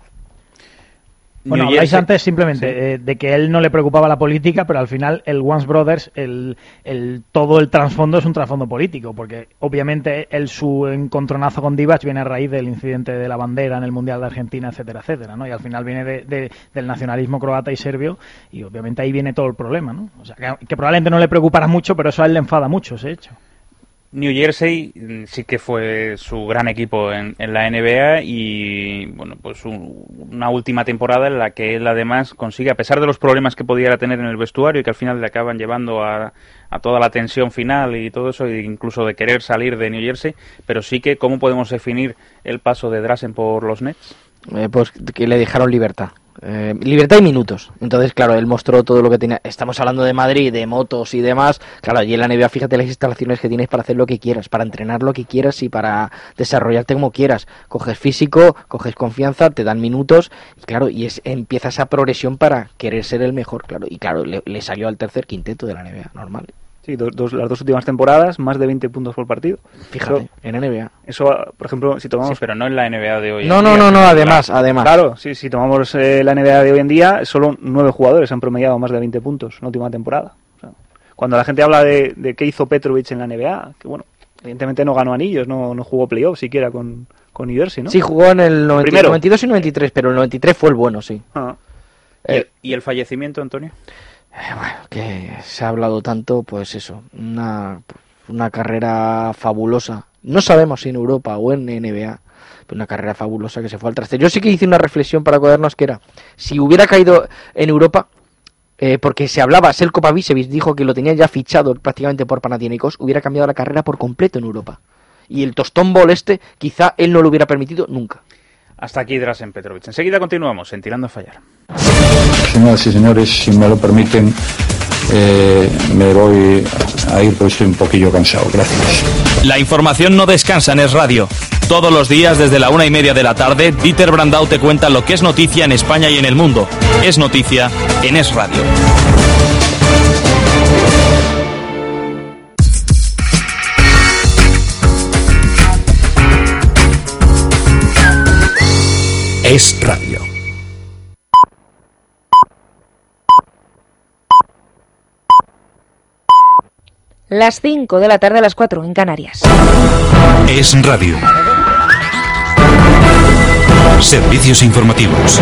Bueno, habláis antes simplemente sí. eh, de que él no le preocupaba la política, pero al final el Once Brothers, el, el, todo el trasfondo es un trasfondo político, porque obviamente él, su encontronazo con Divac viene a raíz del incidente de la bandera en el Mundial de Argentina, etcétera, etcétera, ¿no? Y al final viene de, de, del nacionalismo croata y serbio, y obviamente ahí viene todo el problema, ¿no? O sea, que, que probablemente no le preocupará mucho, pero eso a él le enfada mucho, ese hecho. New Jersey sí que fue su gran equipo en, en la N B A y bueno, pues un, una última temporada en la que él además consigue, a pesar de los problemas que pudiera tener en el vestuario y que al final le acaban llevando a, a toda la tensión final y todo eso, e incluso de querer salir de New Jersey, pero sí que, ¿cómo podemos definir el paso de Dražen por los Nets? Eh, pues que le dejaron libertad. Eh, libertad y minutos. Entonces, claro, él mostró todo lo que tenía. Estamos hablando de Madrid, de motos y demás. Claro, y en la N B A, fíjate las instalaciones que tienes para hacer lo que quieras, para entrenar lo que quieras y para desarrollarte como quieras. Coges físico, coges confianza, te dan minutos y claro, y es, empieza esa progresión para querer ser el mejor, claro. Y claro, le, le salió al tercer quinteto de la N B A, normal. Sí, dos, dos, las dos últimas temporadas, más de veinte puntos por partido. Fíjate, eso, en N B A. Eso, por ejemplo, si tomamos... Sí, pero no en la N B A de hoy no, en no, día. No, no, no, además, además. Claro, sí, si tomamos eh, la N B A de hoy en día, solo nueve jugadores han promediado más de veinte puntos en la última temporada. O sea, cuando la gente habla de, de qué hizo Petrovic en la N B A, que bueno, evidentemente no ganó anillos, no, no jugó playoff siquiera con, con New Jersey, ¿no? Sí, jugó en el noventa, noventa y dos y noventa y tres, pero el noventa y tres fue el bueno, sí. Ah. ¿Y, el, ¿Y el fallecimiento, Antonio? Eh, bueno, que se ha hablado tanto, pues eso, una, una carrera fabulosa. No sabemos si en Europa o en N B A, pero una carrera fabulosa que se fue al traste. Yo sí que hice una reflexión para Cuadernos que era, si hubiera caído en Europa, eh, porque se hablaba, Selko Pavicevic dijo que lo tenía ya fichado prácticamente por Panathinaikos, hubiera cambiado la carrera por completo en Europa. Y el tostón ball este, quizá él no lo hubiera permitido nunca. Hasta aquí Dražen Petrovic. Enseguida continuamos en Tirando a Fallar. Señoras y señores, si me lo permiten, eh, me voy a ir porque estoy un poquillo cansado. Gracias. La información no descansa en Es Radio. Todos los días desde la una y media de la tarde, Dieter Brandau te cuenta lo que es noticia en España y en el mundo. Es noticia en Es Radio. las cinco de la tarde, a las cuatro en Canarias. Es Radio. Servicios informativos.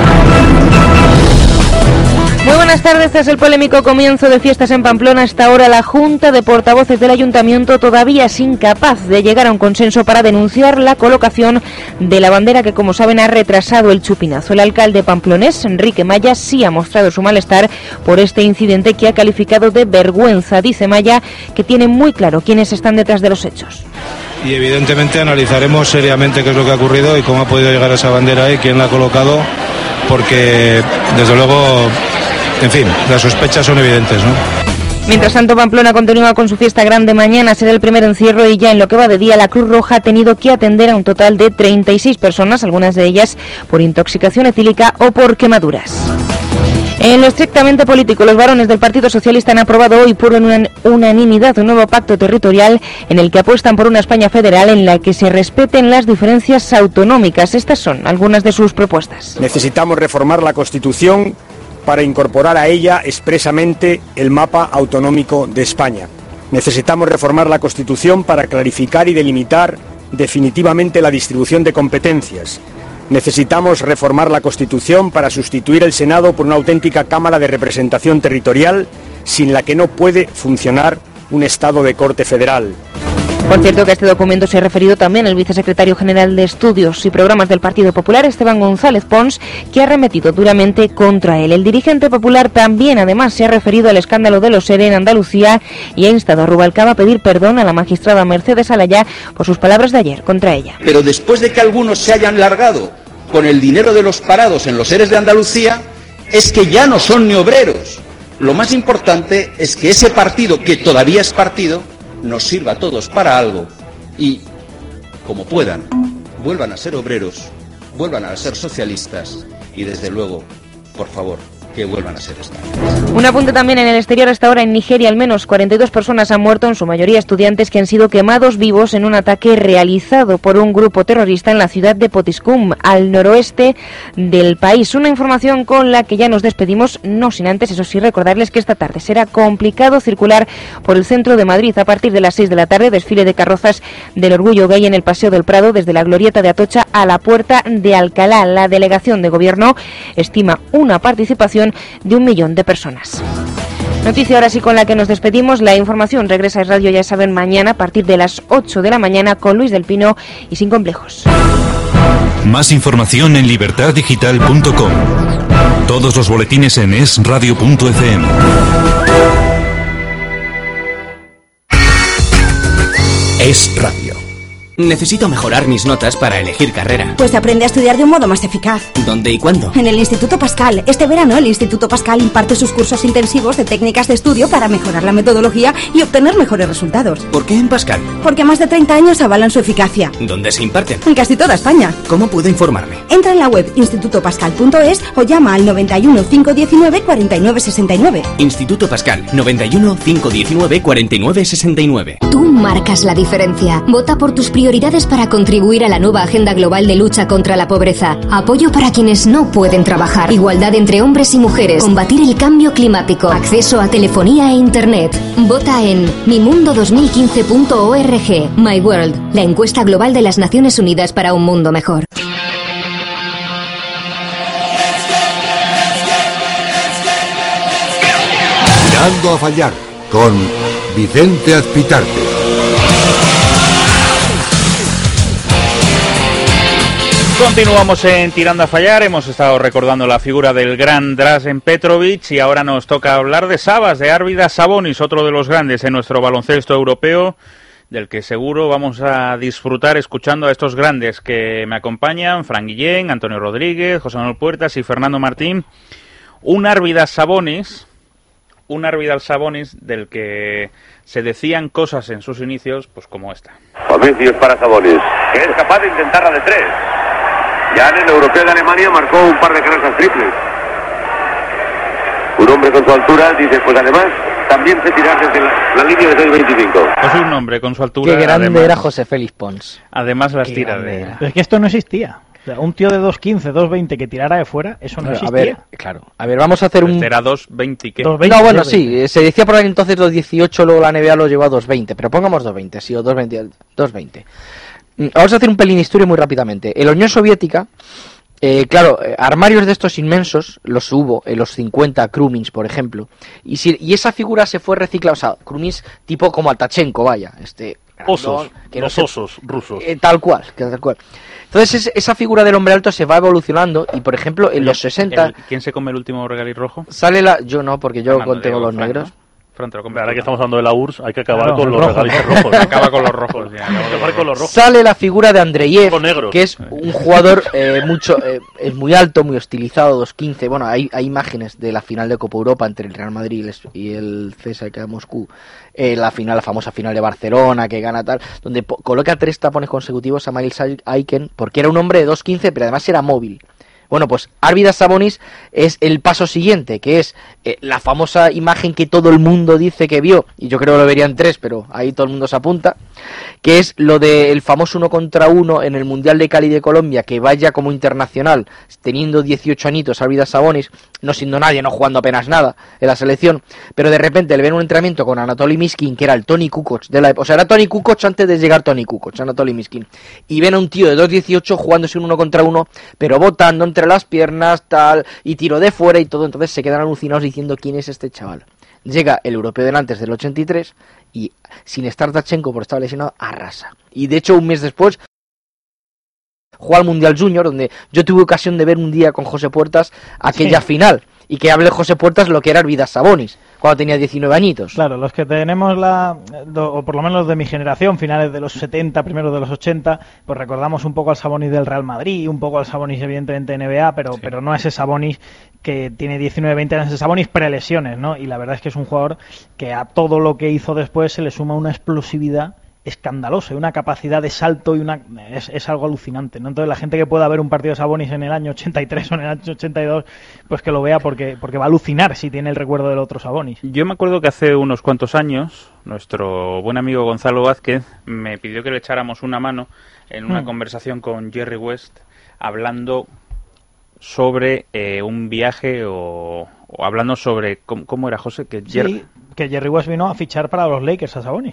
Muy buenas tardes. Tras el polémico comienzo de fiestas en Pamplona, hasta ahora la Junta de Portavoces del Ayuntamiento todavía es incapaz de llegar a un consenso para denunciar la colocación de la bandera que, como saben, ha retrasado el chupinazo. El alcalde pamplonés, Enrique Maya, sí ha mostrado su malestar por este incidente que ha calificado de vergüenza. Dice Maya que tiene muy claro quiénes están detrás de los hechos. Y evidentemente analizaremos seriamente qué es lo que ha ocurrido y cómo ha podido llegar esa bandera y quién la ha colocado, porque desde luego, en fin, las sospechas son evidentes, ¿no? Mientras tanto, Pamplona continúa con su fiesta grande. Mañana será el primer encierro y ya en lo que va de día la Cruz Roja ha tenido que atender a un total de treinta y seis personas, algunas de ellas por intoxicación etílica o por quemaduras. En lo estrictamente político, los varones del Partido Socialista han aprobado hoy por una unanimidad un nuevo pacto territorial en el que apuestan por una España federal en la que se respeten las diferencias autonómicas. Estas son algunas de sus propuestas. Necesitamos reformar la Constitución para incorporar a ella expresamente el mapa autonómico de España. Necesitamos reformar la Constitución para clarificar y delimitar definitivamente la distribución de competencias. Necesitamos reformar la Constitución para sustituir el Senado por una auténtica Cámara de Representación Territorial sin la que no puede funcionar un Estado de corte federal. Por cierto, que a este documento se ha referido también el vicesecretario general de Estudios y Programas del Partido Popular, Esteban González Pons, que ha arremetido duramente contra él. El dirigente popular también, además, se ha referido al escándalo de los ERE en Andalucía y ha instado a Rubalcaba a pedir perdón a la magistrada Mercedes Alayá por sus palabras de ayer contra ella. Pero después de que algunos se hayan largado con el dinero de los parados en los EREs de Andalucía, es que ya no son ni obreros. Lo más importante es que ese partido, que todavía es partido, nos sirva a todos para algo y, como puedan, vuelvan a ser obreros, vuelvan a ser socialistas y, desde luego, por favor, que vuelvan a ser España. Un apunte también en el exterior. Hasta ahora en Nigeria al menos cuarenta y dos personas han muerto, en su mayoría estudiantes que han sido quemados vivos en un ataque realizado por un grupo terrorista en la ciudad de Potiskum, al noroeste del país. Una información con la que ya nos despedimos, no sin antes, eso sí, recordarles que esta tarde será complicado circular por el centro de Madrid. A partir de las seis de la tarde, desfile de carrozas del Orgullo Gay en el Paseo del Prado, desde la Glorieta de Atocha a la Puerta de Alcalá. La delegación de gobierno estima una participación de un millón de personas. Noticia ahora sí con la que nos despedimos. La información regresa a Radio, ya saben, mañana a partir de las ocho de la mañana con Luis del Pino y sin complejos. Más información en libertad digital punto com. Todos los boletines en es radio punto efe eme. Es Radio. Necesito mejorar mis notas para elegir carrera. Pues aprende a estudiar de un modo más eficaz. ¿Dónde y cuándo? En el Instituto Pascal. Este verano el Instituto Pascal imparte sus cursos intensivos de técnicas de estudio para mejorar la metodología y obtener mejores resultados. ¿Por qué en Pascal? Porque más de treinta años avalan su eficacia. ¿Dónde se imparten? En casi toda España. ¿Cómo puedo informarme? Entra en la web instituto pascal punto es o llama al noventa y uno, cinco diecinueve, cuarenta y nueve sesenta y nueve. Instituto Pascal, noventa y uno, cinco diecinueve, cuarenta y nueve sesenta y nueve. Tú marcas la diferencia. Vota por tus prioridades para contribuir contribuir a la nueva agenda global de lucha contra la pobreza, apoyo para quienes no pueden trabajar, igualdad entre hombres y mujeres, combatir el cambio climático, acceso a telefonía e internet. Vota en mi mundo dos mil quince punto org. My World, la encuesta global de las Naciones Unidas para un mundo mejor. Tirando a fallar con Vicente Azpitarte. Continuamos en Tirando a Fallar. Hemos estado recordando la figura del gran Dražen Petrović y ahora nos toca hablar de Sabas, de Arvidas Sabonis, otro de los grandes en nuestro baloncesto europeo, del que seguro vamos a disfrutar escuchando a estos grandes que me acompañan: Fran Guillén, Antonio Rodríguez, José Manuel Puertas y Fernando Martín. Un Arvidas Sabonis, un Arvidas Sabonis del que se decían cosas en sus inicios, pues como esta. Fabricius para Sabonis, que es capaz de intentarla de tres. Ya en el europeo de Alemania marcó un par de canastas triples. Un hombre con su altura dice, pues además también se tirar desde la, la línea de seis veinticinco. Pues un hombre con su altura. Qué grande además, era José Félix Pons. Además las Qué tira de... Pero es que esto no existía. O sea, un tío de dos quince, dos veinte que tirara de fuera, eso no Claro, existía. a ver, claro. A ver, vamos a hacer un... Era dos veinte, ¿qué? dos veinte, No, bueno, dos veinte. sí, se decía por aquel entonces dos dieciocho, luego la N B A lo llevó a dos veinte, pero pongamos dos veinte, sí, o dos veinte, dos veinte. Mm, Vamos a hacer un pelín de historia muy rápidamente. En la Unión Soviética, eh, claro, eh, armarios de estos inmensos los hubo en los cincuenta, Krumins, por ejemplo, y, si, y esa figura se fue reciclada, o sea, Krumins tipo como Altachenko, vaya, este... Osos, que los se- osos rusos. eh, tal cual, que tal cual. Entonces es- esa figura del hombre alto se va evolucionando y, por ejemplo, en los sesenta El- ¿Quién se come el último regalí rojo? sale la... Yo no, porque yo Fernando, contengo digo, los Fran, negros. ¿no? Fran, te lo comes Ahora tú, que ¿no? estamos hablando de la U R S S, hay que acabar Claro, con el los rojo. regalitos rojos. Acaba con los rojos. ya, acaba Hay que acabar con los rojos. Sale la figura de Andreyev, Los negros. que es un jugador eh, mucho eh, es muy alto, muy hostilizado, dos quince. Bueno, hay, hay imágenes de la final de Copa Europa entre el Real Madrid y el, y el C S K A Moscú, eh, la final, la famosa final de Barcelona, que gana tal, donde po- coloca tres tapones consecutivos a Miles Aiken, porque era un hombre de dos quince, pero además era móvil. Bueno, pues Arvidas Sabonis es el paso siguiente, que es eh, la famosa imagen que todo el mundo dice que vio, y yo creo que lo verían tres, pero ahí todo el mundo se apunta, que es lo del famoso uno contra uno en el Mundial de Cali de Colombia, que vaya como internacional, teniendo dieciocho añitos Arvidas Sabonis, no siendo nadie, no jugando apenas nada en la selección, pero de repente le ven un entrenamiento con Anatoly Miskin, que era el Tony Kukoc de la época, o sea, era Tony Kukoc antes de llegar Tony Kukoc, Anatoly Miskin, y ven a un tío de dos dieciocho jugándose un uno contra uno, pero botando entre las piernas, tal, y tiro de fuera y todo, entonces se quedan alucinados diciendo quién es este chaval. Llega el europeo del antes del ochenta y tres y sin estar Tachenko por estar lesionado, arrasa. Y de hecho un mes después juega al Mundial Junior, donde yo tuve ocasión de ver un día con José Puertas aquella Sí. final, y que hable José Puertas lo que era Arvidas Sabonis cuando tenía diecinueve añitos. Claro, los que tenemos la, o por lo menos los de mi generación, finales de los setenta, primeros de los ochenta, pues recordamos un poco al Sabonis del Real Madrid, un poco al Sabonis evidentemente N B A, pero, sí. pero no ese Sabonis que tiene diecinueve, veinte años, ese Sabonis prelesiones, ¿no? Y la verdad es que es un jugador que a todo lo que hizo después se le suma una explosividad escandalosa, una capacidad de salto y una es, es algo alucinante, ¿no? Entonces la gente que pueda ver un partido de Sabonis en el año ochenta y tres o en el año ochenta y dos, pues que lo vea porque porque va a alucinar si tiene el recuerdo del otro Sabonis. Yo me acuerdo que hace unos cuantos años nuestro buen amigo Gonzalo Vázquez me pidió que le echáramos una mano en una hmm. conversación con Jerry West hablando sobre eh, un viaje o, o hablando sobre ¿cómo, cómo era, José? Que Jer... Sí, que Jerry West vino a fichar para los Lakers a Sabonis.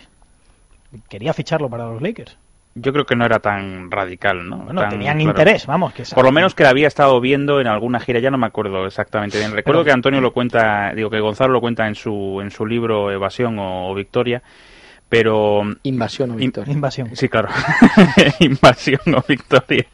Quería ficharlo para los Lakers. Yo creo que no era tan radical, ¿no? Bueno, tan, tenían claro. interés, vamos. Que por lo menos que la había estado viendo en alguna gira, ya no me acuerdo exactamente bien. Recuerdo Pero, que Antonio lo cuenta, digo que Gonzalo lo cuenta en su en su libro Evasión o, o Victoria, pero... Invasión o Victoria. In, invasión. Sí, claro. Invasión o Victoria.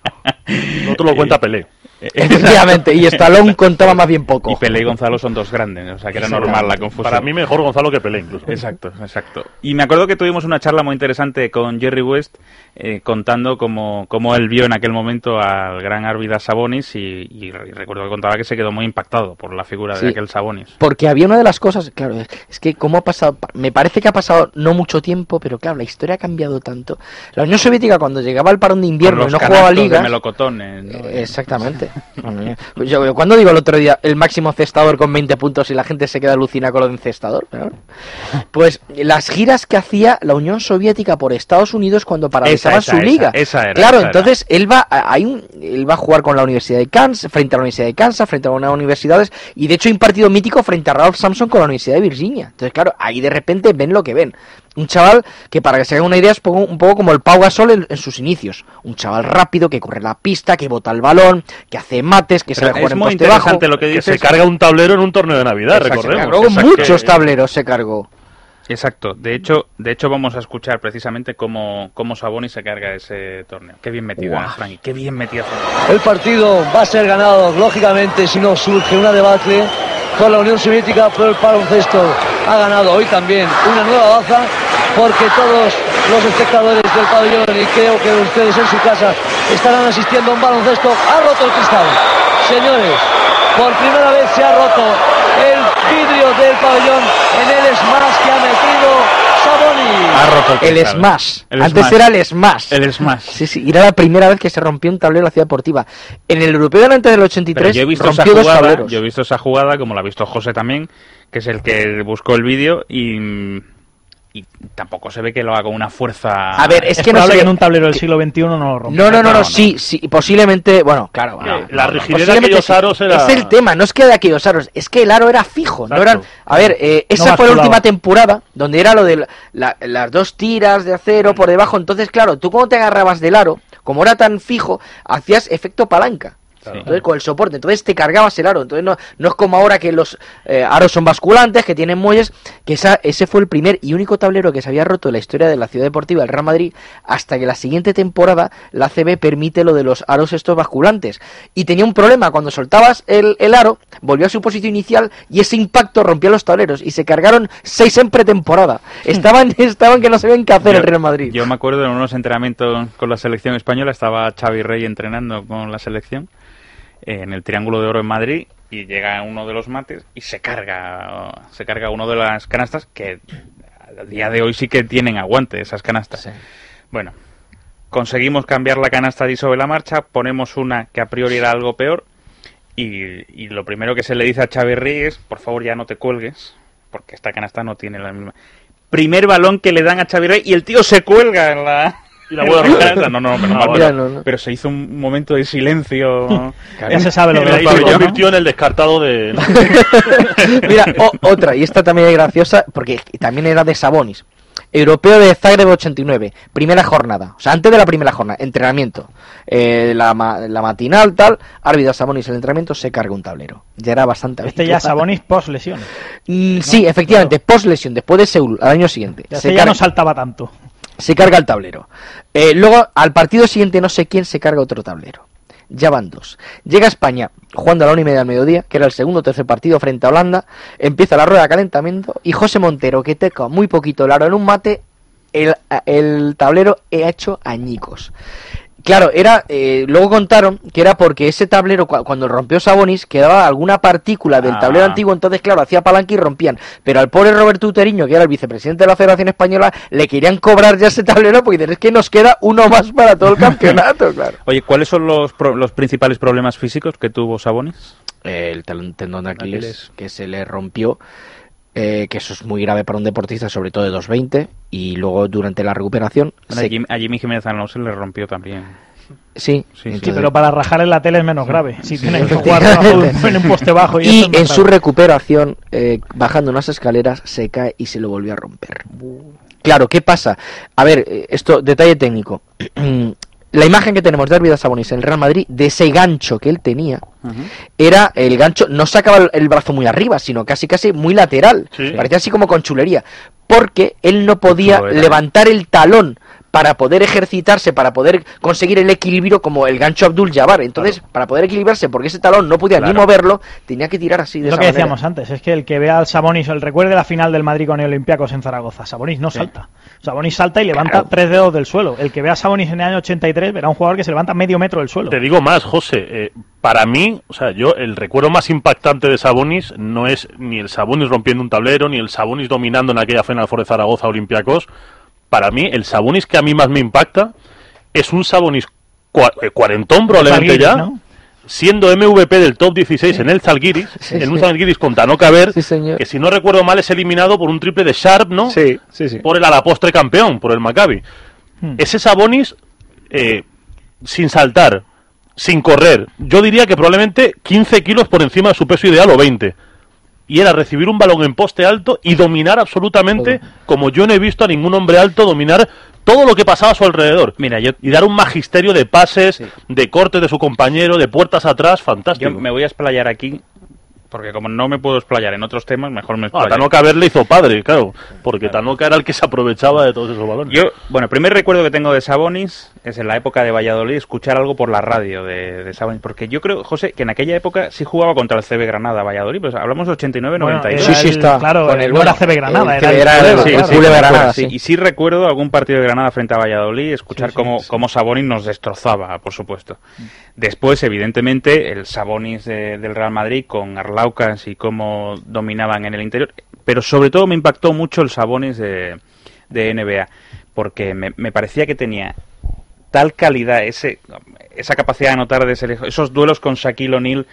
No te lo cuenta Pelé. Efectivamente, y Stallone contaba más bien poco. Y Pelé y Gonzalo son dos grandes, o sea que era normal la confusión. Para mí mejor Gonzalo que Pelé incluso. Exacto, exacto. Y me acuerdo que tuvimos una charla muy interesante con Jerry West eh, contando cómo, cómo él vio en aquel momento al gran Arvidas Sabonis y, y, y recuerdo que contaba que se quedó muy impactado por la figura sí, de aquel Sabonis. Porque había una de las cosas, claro, es, es que cómo ha pasado, me parece que ha pasado no mucho tiempo, pero claro, la historia ha cambiado tanto. La Unión Soviética cuando llegaba al parón de invierno y no jugaba ligas... De melocotones, ¿no? eh, exactamente. Yo, yo cuando digo el otro día el máximo encestador con veinte puntos y la gente se queda alucina con lo de encestador, ¿no? Pues las giras que hacía la Unión Soviética por Estados Unidos cuando paralizaba su liga. Esa, esa era, claro, esa entonces era. él va a, hay un, él va a jugar con la Universidad de Kansas, frente a la Universidad de Kansas, frente a unas universidades, y de hecho hay un partido mítico frente a Ralph Sampson con la Universidad de Virginia. Entonces, claro, ahí de repente ven lo que ven. Un chaval que, para que se hagan una idea, es un poco como el Pau Gasol en, en sus inicios. Un chaval rápido, que corre la pista, que bota el balón, que hace mates, que sabe jugar en poste bajo. Lo que, que se carga un tablero en un torneo de Navidad, exacto, recordemos. Se cargó exacto. muchos tableros, se cargó. Exacto. De hecho, de hecho vamos a escuchar precisamente cómo, cómo Sabonis se carga ese torneo. Qué bien metido, wow. Frankie, qué bien metido. El partido va a ser ganado, lógicamente, si no surge una debacle por la Unión Soviética, pero el baloncesto ha ganado hoy también una nueva baza, porque todos los espectadores del pabellón, y creo que ustedes en su casa estarán asistiendo a un baloncesto, ha roto el cristal. Señores, por primera vez se ha roto el vidrio del pabellón en el smash que ha metido Sabonis. Ha roto el, el smash. El Antes smash. era el smash. El smash. Sí, sí, y era la primera vez que se rompió un tablero en la ciudad deportiva. En el europeo del antes del ochenta y tres yo he visto rompió esa dos jugada, tableros. Yo he visto esa jugada, como la ha visto José también, que es el que buscó el vídeo, y y tampoco se ve que lo haga con una fuerza... A ver, es, es que no sé que en un tablero del siglo veintiuno no lo rompa. No, no, no, no, sí, sí, posiblemente, bueno, claro. Bueno, la no, rigidez de aquellos aros era... Es el tema, no es que de aquellos aros, es que el aro era fijo, Exacto. no eran... A ver, eh, esa no fue la última temporada, donde era lo de la, las dos tiras de acero por debajo, entonces, claro, tú cuando te agarrabas del aro, como era tan fijo, hacías efecto palanca. Claro. Entonces con el soporte, entonces te cargabas el aro, entonces no, no es como ahora que los eh, aros son basculantes, que tienen muelles, que esa, ese fue el primer y único tablero que se había roto en la historia de la Ciudad Deportiva del Real Madrid, hasta que la siguiente temporada la A C B permite lo de los aros estos basculantes, y tenía un problema, cuando soltabas el, el aro, volvió a su posición inicial y ese impacto rompía los tableros, y se cargaron seis en pretemporada, estaban, estaban que no sabían qué hacer yo, el Real Madrid. Yo me acuerdo en unos entrenamientos con la selección española, estaba Xavi Rey entrenando con la selección, en el Triángulo de Oro en Madrid, y llega uno de los mates y se carga se carga uno de las canastas que al día de hoy sí que tienen aguante esas canastas. Sí. Bueno, conseguimos cambiar la canasta de sobre la marcha, ponemos una que a priori era algo peor y, y lo primero que se le dice a Xavi Rey es, por favor ya no te cuelgues porque esta canasta no tiene la misma. Primer balón que le dan a Xavi Rey y el tío se cuelga en la... Y la vuelve a no, no, no, no, no, pero, no, no. pero se hizo un momento de silencio. Ya se sabe lo que se convirtió en el descartado de... Mira, o, otra, y esta también es graciosa, porque también era de Sabonis. Europeo de Zagreb ochenta y nueve, primera jornada, o sea, antes de la primera jornada, entrenamiento. Eh, la, la matinal, tal, árbitro Sabonis el entrenamiento, se carga un tablero. Ya era bastante Este habitual. Ya Sabonis post-lesión. Mm, ¿no? Sí, efectivamente, claro. Post-lesión, después de Seúl, al año siguiente. Ya, se ya carga... no saltaba tanto. Se carga el tablero. Eh, luego, al partido siguiente, no sé quién se carga otro tablero. Ya van dos. Llega a España jugando a la una y media del mediodía, que era el segundo o tercer partido frente a Holanda. Empieza la rueda de calentamiento y José Montero, que teca muy poquito el aro en un mate, el, el tablero ha hecho añicos. Claro, era eh, luego contaron que era porque ese tablero, cu cuando rompió Sabonis, quedaba alguna partícula del ah. tablero antiguo, entonces claro, hacía palanca y rompían. Pero al pobre Roberto Uteriño, que era el vicepresidente de la Federación Española, le querían cobrar ya ese tablero porque dicen, es que nos queda uno más para todo el campeonato, claro. Oye, ¿cuáles son los, pro los principales problemas físicos que tuvo Sabonis? Eh, el tendón de Aquiles, Aquiles, que se le rompió. Eh, que eso es muy grave para un deportista, sobre todo de dos veinte, y luego durante la recuperación... Bueno, se... A Jimmy Jiménez Alonso se le rompió también. Sí, sí, entonces... sí, pero para rajar en la tele es menos grave. Si sí, tienes que jugar en un poste bajo... Y, y en su recuperación, eh, bajando unas escaleras, se cae y se lo volvió a romper. Uh. Claro, ¿qué pasa? A ver, esto, detalle técnico. La imagen que tenemos de Arvidas Sabonis en el Real Madrid, de ese gancho que él tenía, uh-huh. era el gancho, no sacaba el, el brazo muy arriba, sino casi casi muy lateral, sí. Parecía así como con chulería, porque él no podía levantar el talón para poder ejercitarse, para poder conseguir el equilibrio como el gancho Abdul Jabbar. Entonces, claro. para poder equilibrarse, porque ese talón no podía claro. ni moverlo, tenía que tirar así de esa manera. Lo que decíamos antes, es que el que vea al Sabonis, el recuerde la final del Madrid con el Olympiacos en Zaragoza, Sabonis no sí. salta. Sabonis salta y levanta claro. tres dedos del suelo. El que vea a Sabonis en el año ochenta y tres verá un jugador que se levanta medio metro del suelo. Te digo más, José, eh, para mí, o sea, yo el recuerdo más impactante de Sabonis no es ni el Sabonis rompiendo un tablero, ni el Sabonis dominando en aquella final de Zaragoza Olympiacos. Para mí, el Sabonis que a mí más me impacta es un Sabonis cua cuarentón probablemente ya, ¿no? Siendo M V P del top dieciséis sí. en el Zalgiris, sí, en un sí. Zalgiris con Tano Kaber, sí, que si no recuerdo mal es eliminado por un triple de Sharp, ¿no? Sí, sí, sí. Por el a la postre campeón, por el Maccabi. Hmm. Ese Sabonis, eh, sin saltar, sin correr, yo diría que probablemente quince kilos por encima de su peso ideal o veinte. Y era recibir un balón en poste alto y dominar absolutamente, todo. Como yo no he visto a ningún hombre alto dominar todo lo que pasaba a su alrededor. Mira, yo... Y dar un magisterio de pases, sí. de cortes de su compañero, de puertas atrás, fantástico. Yo me voy a explayar aquí, porque como no me puedo explayar en otros temas, mejor me explayo. Ah, Tanoka le hizo padre, claro, porque claro. Tanoka era el que se aprovechaba de todos esos balones. Yo, bueno, el primer recuerdo que tengo de Sabonis es en la época de Valladolid, escuchar algo por la radio de, de Sabonis, porque yo creo, José, que en aquella época sí jugaba contra el C B Granada Valladolid, pues hablamos de ochenta y nueve noventa y dos. Bueno, sí, sí, está. Claro, con el, no era C B Granada, el, era, era, el, era, sí, el, sí, el, sí, Granada, sí. Y sí recuerdo algún partido de Granada frente a Valladolid, escuchar sí, sí, cómo, sí. cómo Sabonis nos destrozaba, por supuesto. Después, evidentemente, el Sabonis de, del Real Madrid con Arlaucas y cómo dominaban en el interior, pero sobre todo me impactó mucho el Sabonis de, de N B A, porque me, me parecía que tenía tal calidad, ese, esa capacidad de anotar de ese, esos duelos con Shaquille O'Neal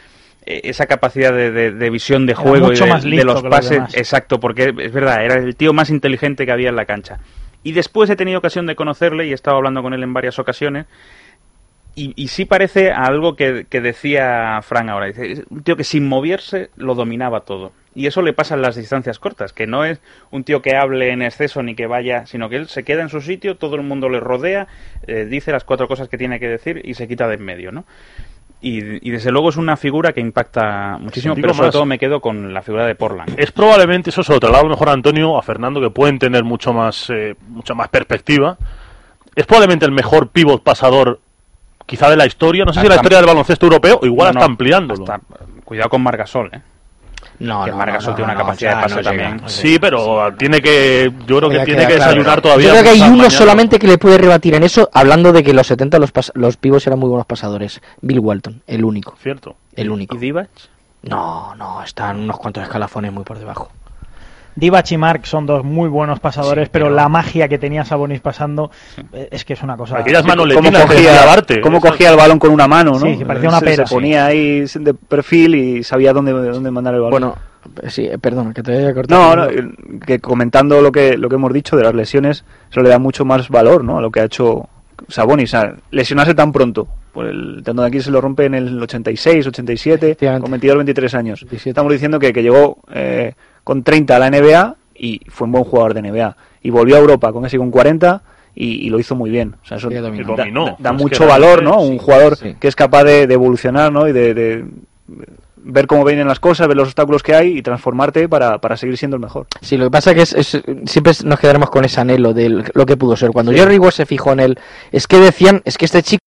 esa capacidad de, de, de visión de juego y de, de los pases, los exacto, porque es verdad, era el tío más inteligente que había en la cancha. Y después he tenido ocasión de conocerle y he estado hablando con él en varias ocasiones y, y sí parece algo que, que decía Fran ahora, dice, un tío que sin moverse lo dominaba todo. Y eso le pasa en las distancias cortas, que no es un tío que hable en exceso ni que vaya, sino que él se queda en su sitio, todo el mundo le rodea, eh, dice las cuatro cosas que tiene que decir y se quita de en medio, ¿no? Y, y desde luego es una figura que impacta muchísimo, pero sobre más, todo me quedo con la figura de Portland. Es probablemente, eso se lo traslado mejor a Antonio, a Fernando, que pueden tener mucho más, eh, mucha más perspectiva. Es probablemente el mejor pívot pasador quizá de la historia, no sé hasta, si de la historia del baloncesto europeo, o igual no, hasta ampliándolo. Hasta, cuidado con Margasol, ¿eh? No, que no, Margasol no, tiene no, una capacidad no, de pase no también. llega, no sí, pero sí, tiene que, yo creo que tiene que claro, desayunar todavía. Yo creo que hay uno mañana. solamente que le puede rebatir en eso, hablando de que los setenta los, pas los pibos eran muy buenos pasadores. Bill Walton, el único. Cierto. El único. ¿Y Divac? No, no, están unos cuantos escalafones muy por debajo. Divac y Mark son dos muy buenos pasadores, sí, pero... pero la magia que tenía Sabonis pasando eh, es que es una cosa... Aquellas manos ¿Cómo cogía, Barte, cómo cogía el balón con una mano, ¿no? Sí, que parecía una pera. Se, se ponía ahí de perfil y sabía dónde, dónde mandar el balón. Bueno, sí, perdón, que te haya cortado. No, no, que comentando lo que, lo que hemos dicho de las lesiones, eso le da mucho más valor, ¿no? A lo que ha hecho Sabonis. O sea, lesionarse tan pronto. Pues el tendón de aquí se lo rompe en el ochenta y seis, ochenta y siete, con veintidós, veintitrés años. veintisiete. Estamos diciendo que, que llegó eh, con treinta a la N B A y fue un buen jugador de N B A. Y volvió a Europa con casi con cuarenta y, y lo hizo muy bien. O sea, eso da, da, da mucho valor, ¿no? Un jugador sí, sí. que es capaz de, de evolucionar, ¿no? Y de, de ver cómo vienen las cosas, ver los obstáculos que hay y transformarte para, para seguir siendo el mejor. Sí, lo que pasa que es, es siempre nos quedaremos con ese anhelo de lo que pudo ser. Cuando sí. Jerry West se fijó en él, es que decían, es que este chico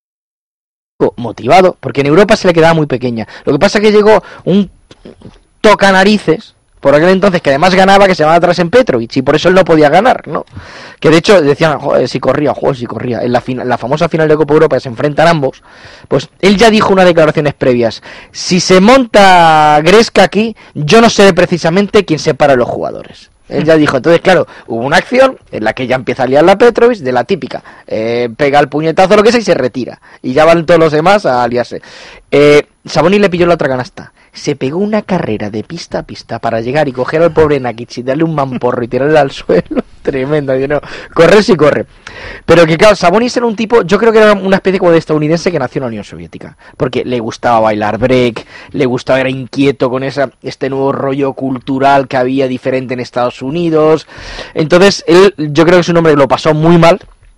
motivado, porque en Europa se le quedaba muy pequeña. Lo que pasa es que llegó un tocanarices por aquel entonces, que además ganaba, que se va atrás en Petrovic, y por eso él no podía ganar, ¿no? Que de hecho decían, joder, si corría, joder, si corría. En la, final, la famosa final de Copa Europa, que se enfrentan ambos, pues él ya dijo unas declaraciones previas: si se monta Gresca aquí, yo no seré precisamente quien separa a los jugadores. Él ya dijo, entonces claro, hubo una acción en la que ya empieza a liar la Petrovic, de la típica, eh, pega el puñetazo, lo que sea, y se retira. Y ya van todos los demás a aliarse. Eh, Sabonis le pilló la otra canasta. Se pegó una carrera de pista a pista para llegar y coger al pobre Nakic y darle un mamporro y tirarle al suelo. Tremendo, yo no. Correr sí corre. Pero que claro, Sabonis era un tipo, yo creo que era una especie como de estadounidense que nació en la Unión Soviética. Porque le gustaba bailar break, le gustaba, era inquieto con esa, este nuevo rollo cultural que había diferente en Estados Unidos. Entonces, él, yo creo que su nombre lo pasó muy mal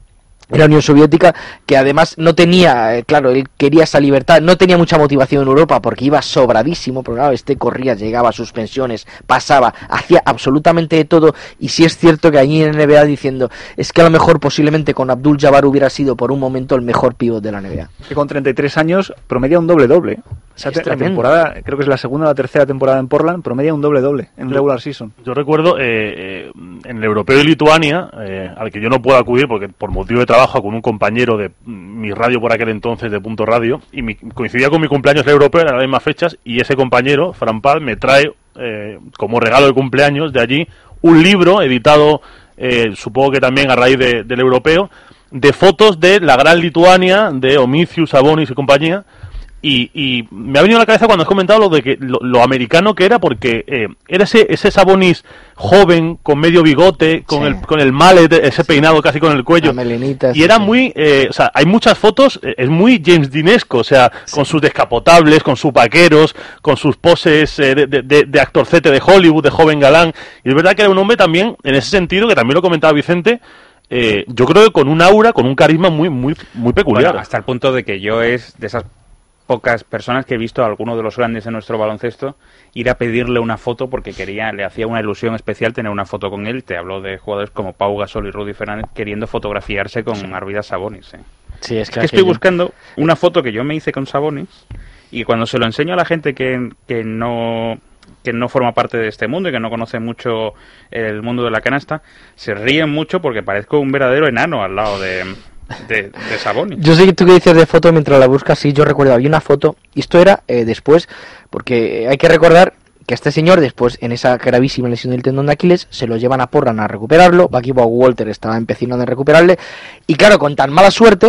en la Unión Soviética, que además no tenía, eh, claro, él quería esa libertad, no tenía mucha motivación en Europa porque iba sobradísimo, pero claro, este corría, llegaba a sus pensiones, pasaba, hacía absolutamente de todo, y sí es cierto que allí en N B A diciendo, es que a lo mejor posiblemente con Abdul Jabbar hubiera sido por un momento el mejor pívot de la N B A. Que con treinta y tres años promedia un doble-doble. Esa te, la temporada, creo que es la segunda o la tercera temporada en Portland, promedia un doble-doble en yo, regular season. Yo recuerdo eh, eh, en el Europeo de Lituania, eh, al que yo no puedo acudir porque por motivo de trabajo con un compañero de mi radio por aquel entonces, de Punto Radio, y mi, coincidía con mi cumpleaños el europeo, eran las mismas fechas, y ese compañero, Fran Pal, me trae eh, como regalo de cumpleaños de allí un libro editado, eh, supongo que también a raíz de, del europeo, de fotos de la gran Lituania, de Omicius, Sabonis y compañía. Y, y me ha venido a la cabeza cuando has comentado lo de que lo, lo americano que era, porque eh, era ese ese Sabonis joven, con medio bigote, con sí. el con el mallet, ese peinado casi con el cuello. Melenita, y era sí. muy, eh, o sea, hay muchas fotos, eh, es muy James Deanesco, o sea, sí. con sus descapotables, con sus vaqueros, con sus poses eh, de, de, de actorcete de Hollywood, de joven galán. Y es verdad que era un hombre también, en ese sentido, que también lo comentaba Vicente, eh, yo creo que con un aura, con un carisma muy muy muy peculiar. Bueno, hasta el punto de que yo es de esas pocas personas que he visto a alguno de los grandes de nuestro baloncesto ir a pedirle una foto porque quería, le hacía una ilusión especial tener una foto con él. Te hablo de jugadores como Pau Gasol y Rudy Fernández queriendo fotografiarse con sí. Arvidas Sabonis. ¿eh? Sí, es que, es que estoy yo... buscando una foto que yo me hice con Sabonis y cuando se lo enseño a la gente que, que no que no forma parte de este mundo y que no conoce mucho el mundo de la canasta, se ríen mucho porque parezco un verdadero enano al lado de... De, de Sabonis. Yo sé que tú que dices de foto mientras la buscas, sí, yo recuerdo, había una foto, y esto era eh, después, porque hay que recordar que este señor, después, en esa gravísima lesión del tendón de Aquiles, se lo llevan a Portland a recuperarlo, Bucky Walter estaba empecinado en recuperarle, y claro, con tan mala suerte,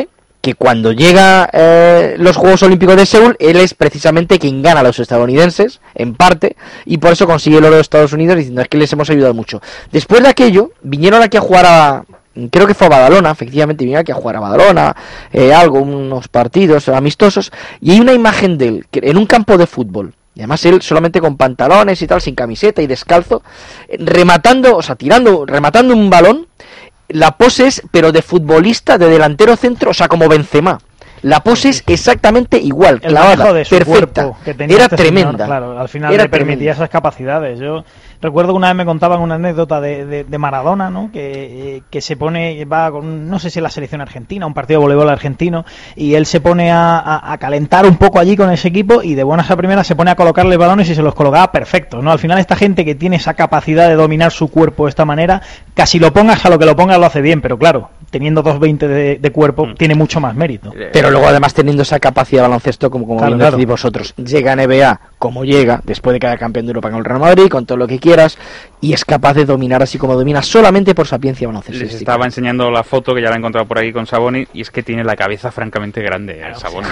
que cuando llega eh, los Juegos Olímpicos de Seúl, él es precisamente quien gana a los estadounidenses, en parte, y por eso consigue el oro de Estados Unidos, diciendo es que les hemos ayudado mucho. Después de aquello, vinieron aquí a jugar a... Creo que fue a Badalona, efectivamente, vinieron aquí a jugar a Badalona, eh, algo, unos partidos amistosos, y hay una imagen de él, que, en un campo de fútbol, y además él solamente con pantalones y tal, sin camiseta y descalzo, rematando, o sea, tirando, rematando un balón. La pose es, pero de futbolista, de delantero centro, o sea, como Benzema. La pose es exactamente igual, el clavada, de su perfecta. Que tenía era este tremenda. Señor, claro, al final era le permitía tremenda. esas capacidades. Yo recuerdo que una vez me contaban una anécdota de, de, de Maradona, ¿no? Que, eh, que se pone, va con, no sé si es la selección argentina, un partido de voleibol argentino, y él se pone a, a, a calentar un poco allí con ese equipo y de buenas a primeras se pone a colocarle balones y se los colocaba perfectos, ¿no? Al final esta gente que tiene esa capacidad de dominar su cuerpo de esta manera, casi lo pongas a lo que lo pongas lo hace bien, pero claro, teniendo dos veinte de, de cuerpo, mm. tiene mucho más mérito. Pero luego además teniendo esa capacidad de baloncesto, como, como claro, bien claro. decís vosotros, llega a N B A como llega, después de quedar campeón de Europa con el Real Madrid, con todo lo que quieras, y es capaz de dominar así como domina, solamente por sapiencia baloncestística. Les estaba enseñando la foto que ya la he encontrado por ahí con Sabonis, y es que tiene la cabeza francamente grande, el Sabonis.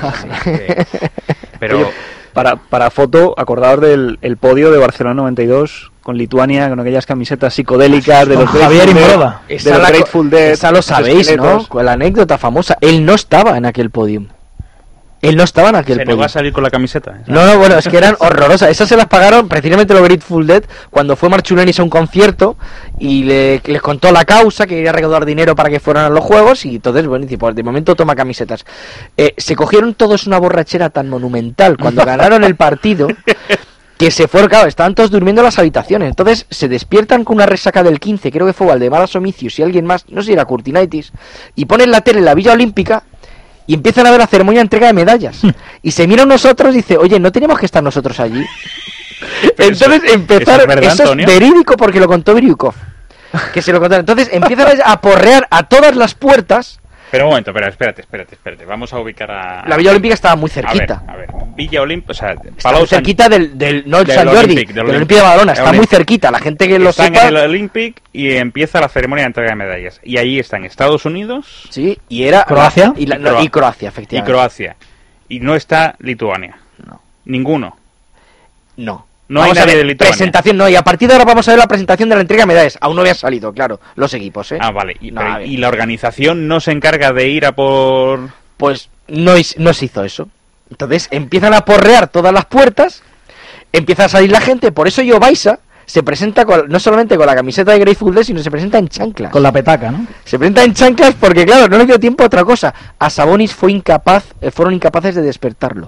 Pero Oye, para, para foto, acordaos del el podio de Barcelona noventa y dos con Lituania, con aquellas camisetas psicodélicas de los Javier Grateful Dead, Imbroda. de Esa, los la, Grateful Dead, esa lo los sabéis, ¿no? esqueletos. Con la anécdota famosa. Él no estaba en aquel podium. Él no estaba en aquel se podium. negó a salir con la camiseta. ¿Sabes? No, no, bueno, es que eran horrorosas. Esas se las pagaron precisamente los Grateful Dead cuando fue Marchulenis a un concierto y le, les contó la causa, que quería recaudar dinero para que fueran a los juegos, y entonces, bueno, y pues, de momento toma camisetas. Eh, se cogieron todos una borrachera tan monumental cuando ganaron el partido que se fueron, claro, estaban todos durmiendo en las habitaciones. Entonces se despiertan con una resaca del quince, creo que fue Valdemar Asomicius y alguien más, no sé si era Curtinaitis, y ponen la tele en la Villa Olímpica y empiezan a ver la ceremonia de entrega de medallas. Y se miran nosotros y dice, oye, ¿no teníamos que estar nosotros allí? Entonces eso, empezaron, eso es, verdad, eso es verídico porque lo contó Biriukov, que se lo contaron. Entonces empiezan a porrear a todas las puertas. Pero un momento, espera, espérate, espérate, espérate. Vamos a ubicar a... La Villa Olímpica estaba muy cerquita. A ver, a ver. Villa Olímpica, o sea, Está Palau muy cerquita del, del no, del San Jordi, Olympic, del, del del Olympic. Olímpico de Badalona, está Olympic. muy cerquita, la gente que lo están sepa. en el Olympic y empieza la ceremonia de entrega de medallas. Y ahí están Estados Unidos... Sí, y era... ¿Croacia? Y, la, y, no, Croa- y Croacia, efectivamente. Y Croacia. Y no está Lituania. No. Ninguno. No. No Vamos hay a nadie ver, de Lituania. presentación no, y a partir de ahora vamos a ver la presentación de la entrega de medallas. Aún no había salido, claro, los equipos, ¿eh? Ah, vale. Y, No, pero- a ver. y la organización no se encarga de ir a por... Pues no, is- no se hizo eso. Entonces empiezan a porrear todas las puertas, empieza a salir la gente, por eso Joe Baiza se presenta con, no solamente con la camiseta de Grateful Dead, sino se presenta en chanclas. Con la petaca, ¿no? Se presenta en chanclas porque, claro, no le dio tiempo a otra cosa. A Sabonis fue incapaz, eh, fueron incapaces de despertarlo.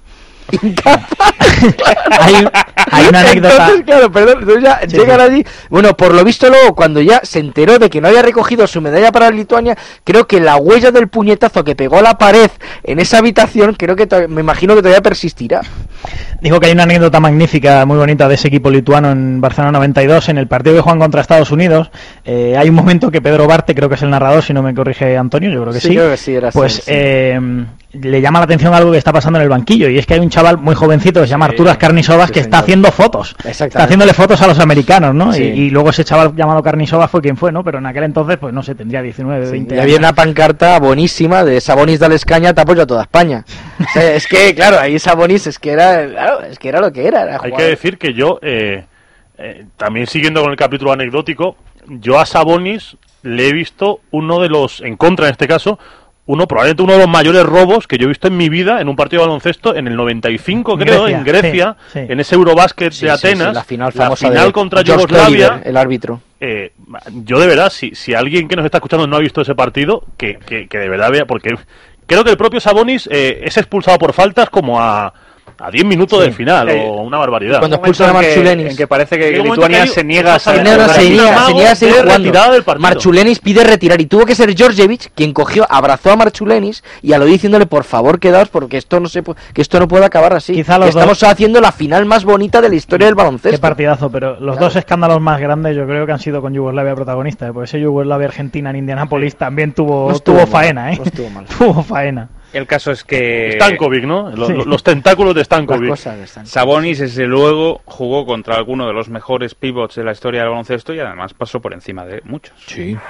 Incapaz. Hay, hay una anécdota. Entonces, claro, perdón, entonces ya Sí, llegan sí. allí. Bueno, por lo visto luego, cuando ya se enteró de que no había recogido su medalla para Lituania, creo que la huella del puñetazo que pegó a la pared en esa habitación, creo que to- me imagino que todavía persistirá. Dijo que hay una anécdota magnífica, muy bonita, de ese equipo lituano en Barcelona noventa y dos, en el partido que juegan contra Estados Unidos. Eh, hay un momento que Pedro Barte, creo que es el narrador, si no me corrige Antonio, yo creo que sí. Sí, creo que sí, era así, pues sí. eh, le llama la atención algo que está pasando en el banquillo, y es que hay un chaval muy jovencito que se llama Arturas Karnisovas, sí, que está señor. haciendo fotos. Exactamente. Está haciéndole fotos a los americanos, ¿no? Sí. Y, y luego ese chaval llamado Karnisovas fue quien fue, ¿no? Pero en aquel entonces, pues no sé, tendría diecinueve, veinte Y años. había una pancarta buenísima de Sabonis dale Escaña, te apoyo a toda España. O sea, es que, claro, ahí Sabonis es que era, claro, es que era lo que era. era Hay jugador. que decir que yo, eh, eh, también siguiendo con el capítulo anecdótico, yo a Sabonis le he visto uno de los, en contra en este caso, uno probablemente uno de los mayores robos que yo he visto en mi vida en un partido de baloncesto en el noventa y cinco, En creo, Grecia, en Grecia, sí, sí. en ese Eurobásquet Sí, de sí, sí, Atenas, la final la famosa final de contra George Yugoslavia. Oliver, el árbitro. Eh, yo de verdad, si, si alguien que nos está escuchando no ha visto ese partido, que, que, que de verdad vea, porque creo que el propio Sabonis eh, es expulsado por faltas como a, a diez minutos Sí. del final, Eh, o una barbaridad. cuando Un momento expulsan a en que- Marchulenis. En que parece que Llega un momento Lituania que hay- se niega a se Se salir. niega, Una se niega, amago se niega a seguir de jugando. retirada del partido. Marchulenis pide retirar y tuvo que ser Georgievich quien cogió, abrazó a Marchulenis y a lo diciéndole por favor quedaos porque esto no se pu- que esto no puede acabar así. Quizá los Que estamos dos- haciendo la final más bonita de la historia del baloncesto. Qué partidazo, pero los Claro. dos escándalos más grandes yo creo que han sido con Yugoslavia protagonista, ¿eh? Porque ese Yugoslavia-Argentina en Indianápolis también tuvo, No estuvo tuvo mal, faena, ¿eh? no estuvo mal. Tuvo faena. El caso es que... Stankovic, ¿no? Los, Sí. los tentáculos de Las Stankovic. cosas están. Sabonis, desde luego, jugó contra alguno de los mejores pivots de la historia del baloncesto y además pasó por encima de muchos. Sí.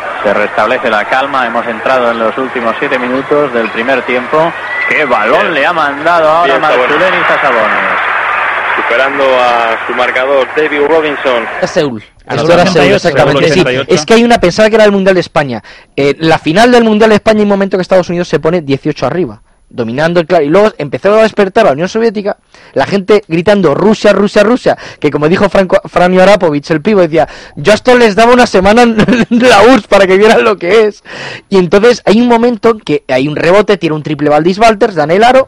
Se restablece la calma, hemos entrado en los últimos siete minutos del primer tiempo. ¡Qué balón bien le ha mandado ahora Marchulenis a Sabonis! Superando a su marcador David Robinson. A Seúl. Ahora Seúl, exactamente. Sí, es que hay una, pensaba que era el Mundial de España. Eh, la final del Mundial de España, hay un momento que Estados Unidos se pone dieciocho arriba, dominando el claro, y luego empezó a despertar la Unión Soviética, la gente gritando Rusia, Rusia, Rusia, que como dijo Franco, Franjo Arapovich, el pivo, decía, yo a esto les daba una semana en la U R S S para que vieran lo que es. Y entonces hay un momento en que hay un rebote, tira un triple Valdis Walters, dan el aro,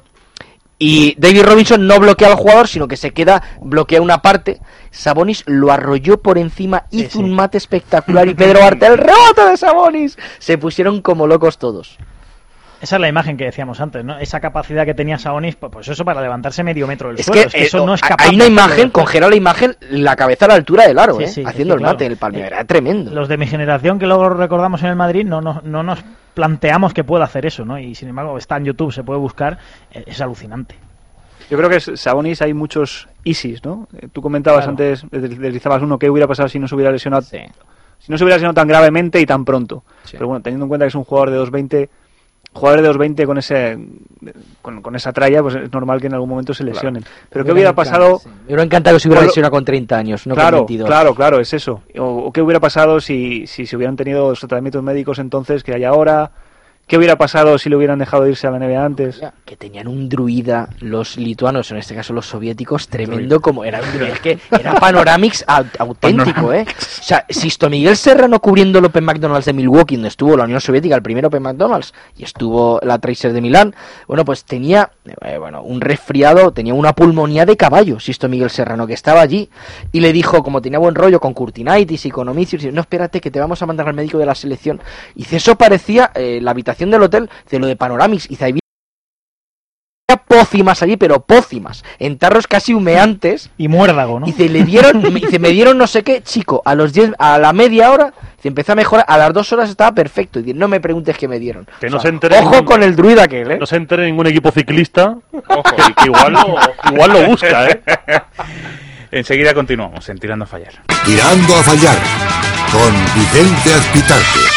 y David Robinson no bloquea al jugador, sino que se queda, bloquea una parte. Sabonis lo arrolló por encima, sí, hizo sí. un mate espectacular, y Pedro Arte, el rebote de Sabonis, se pusieron como locos todos. Esa es la imagen que decíamos antes, ¿no? Esa capacidad que tenía Sabonis, pues eso para levantarse medio metro del es suelo. Que, es que eso eh, no es capaz. Hay una imagen, congela la imagen, la cabeza a la altura del aro, sí, ¿eh? Sí, haciendo sí, el claro. mate en el palmeo. Era tremendo. Los de mi generación que luego recordamos en el Madrid no, no, no nos planteamos que pueda hacer eso, ¿no? Y sin embargo está en YouTube, se puede buscar, es alucinante. Yo creo que Sabonis hay muchos easies, ¿no? Tú comentabas claro. antes, deslizabas uno, ¿qué hubiera pasado si no se hubiera lesionado? Sí. Si no se hubiera lesionado tan gravemente y tan pronto. Sí. Pero bueno, teniendo en cuenta que es un jugador de dos veinte, jugadores de dos veinte con ese con, con esa tralla, pues es normal que en algún momento se lesionen. Claro. Pero ¿qué hubiera pasado? Sí. Me hubiera encantado que se hubiera lesionado con treinta años, no claro, con veintidós. Claro, claro, es eso. O, o qué hubiera pasado si, si se hubieran tenido los tratamientos médicos entonces que hay ahora. ¿Qué hubiera pasado si le hubieran dejado irse a la N B A antes? Que tenían un druida, los lituanos, en este caso los soviéticos, tremendo como era un druida. Es que era Panoramix auténtico, ¿eh? O sea, Sisto Miguel Serrano cubriendo el Open McDonald's de Milwaukee, donde estuvo la Unión Soviética, el primer Open McDonald's, y estuvo la Tracer de Milán, bueno, pues tenía eh, bueno, un resfriado, tenía una pulmonía de caballo, Sisto Miguel Serrano, que estaba allí, y le dijo, como tenía buen rollo con Curtinaitis y con Omicius, no, espérate, que te vamos a mandar al médico de la selección. Y eso parecía eh, la habitación del hotel de lo de Panoramix, y había pócimas allí, pero pócimas, en tarros casi humeantes y muérdago, ¿no? Y se le dieron, me, se me dieron no sé qué, chico, a los diez, a la media hora se empezó a mejorar, a las dos horas estaba perfecto, y no me preguntes qué me dieron. Que no o sea, se entere ojo ningún, con el druida aquel, ¿eh? No se entere ningún equipo ciclista, ojo, que, que igual, lo, igual lo busca, ¿eh? Enseguida continuamos en Tirando a Fallar. Tirando a Fallar con Vicente Azpitarte.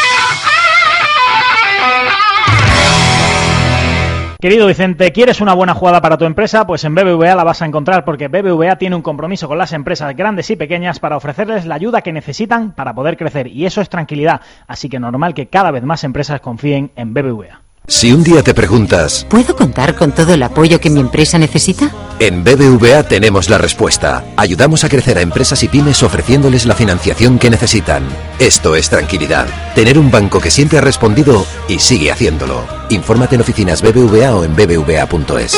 Querido Vicente, ¿quieres una buena jugada para tu empresa? Pues en B B V A la vas a encontrar, porque B B V A tiene un compromiso con las empresas grandes y pequeñas para ofrecerles la ayuda que necesitan para poder crecer, y eso es tranquilidad, así que normal que cada vez más empresas confíen en B B V A. Si un día te preguntas, ¿puedo contar con todo el apoyo que mi empresa necesita? En B B V A tenemos la respuesta. Ayudamos a crecer a empresas y pymes ofreciéndoles la financiación que necesitan. Esto es tranquilidad. Tener un banco que siempre ha respondido y sigue haciéndolo. Infórmate en oficinas B B V A o en b b v a punto es.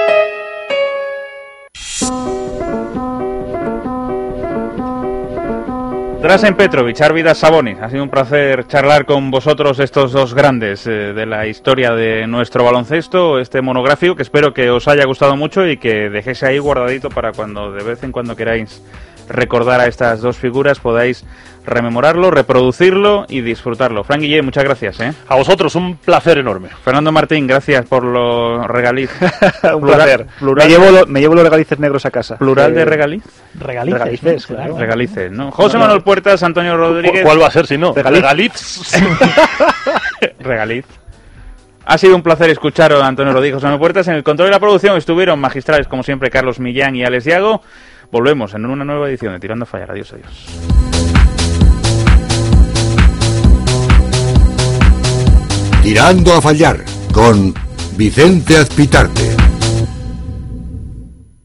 Dražen Petrovic, Arvidas Sabonis, ha sido un placer charlar con vosotros, estos dos grandes eh, de la historia de nuestro baloncesto, este monográfico que espero que os haya gustado mucho y que dejéis ahí guardadito para cuando de vez en cuando queráis recordar a estas dos figuras, podáis rememorarlo, reproducirlo y disfrutarlo. Fran Guillén, muchas gracias, ¿eh? A vosotros, un placer enorme. Fernando Martín, gracias por los regaliz. un plural, placer. Plural me, llevo lo, me llevo los regalices negros a casa. ¿Plural eh, de regaliz? Regalices, regalices, claro. Regalices, ¿no? José Manuel Puertas, Antonio Rodríguez. ¿Cuál va a ser si no? Regaliz. Regaliz. Ha sido un placer escuchar a Antonio Rodríguez, José Manuel Puertas. En el control de la producción estuvieron magistrales, como siempre, Carlos Millán y Alex Diago. Volvemos en una nueva edición de Tirando a Fallar. Adiós, adiós. Tirando a Fallar con Vicente Azpitarte.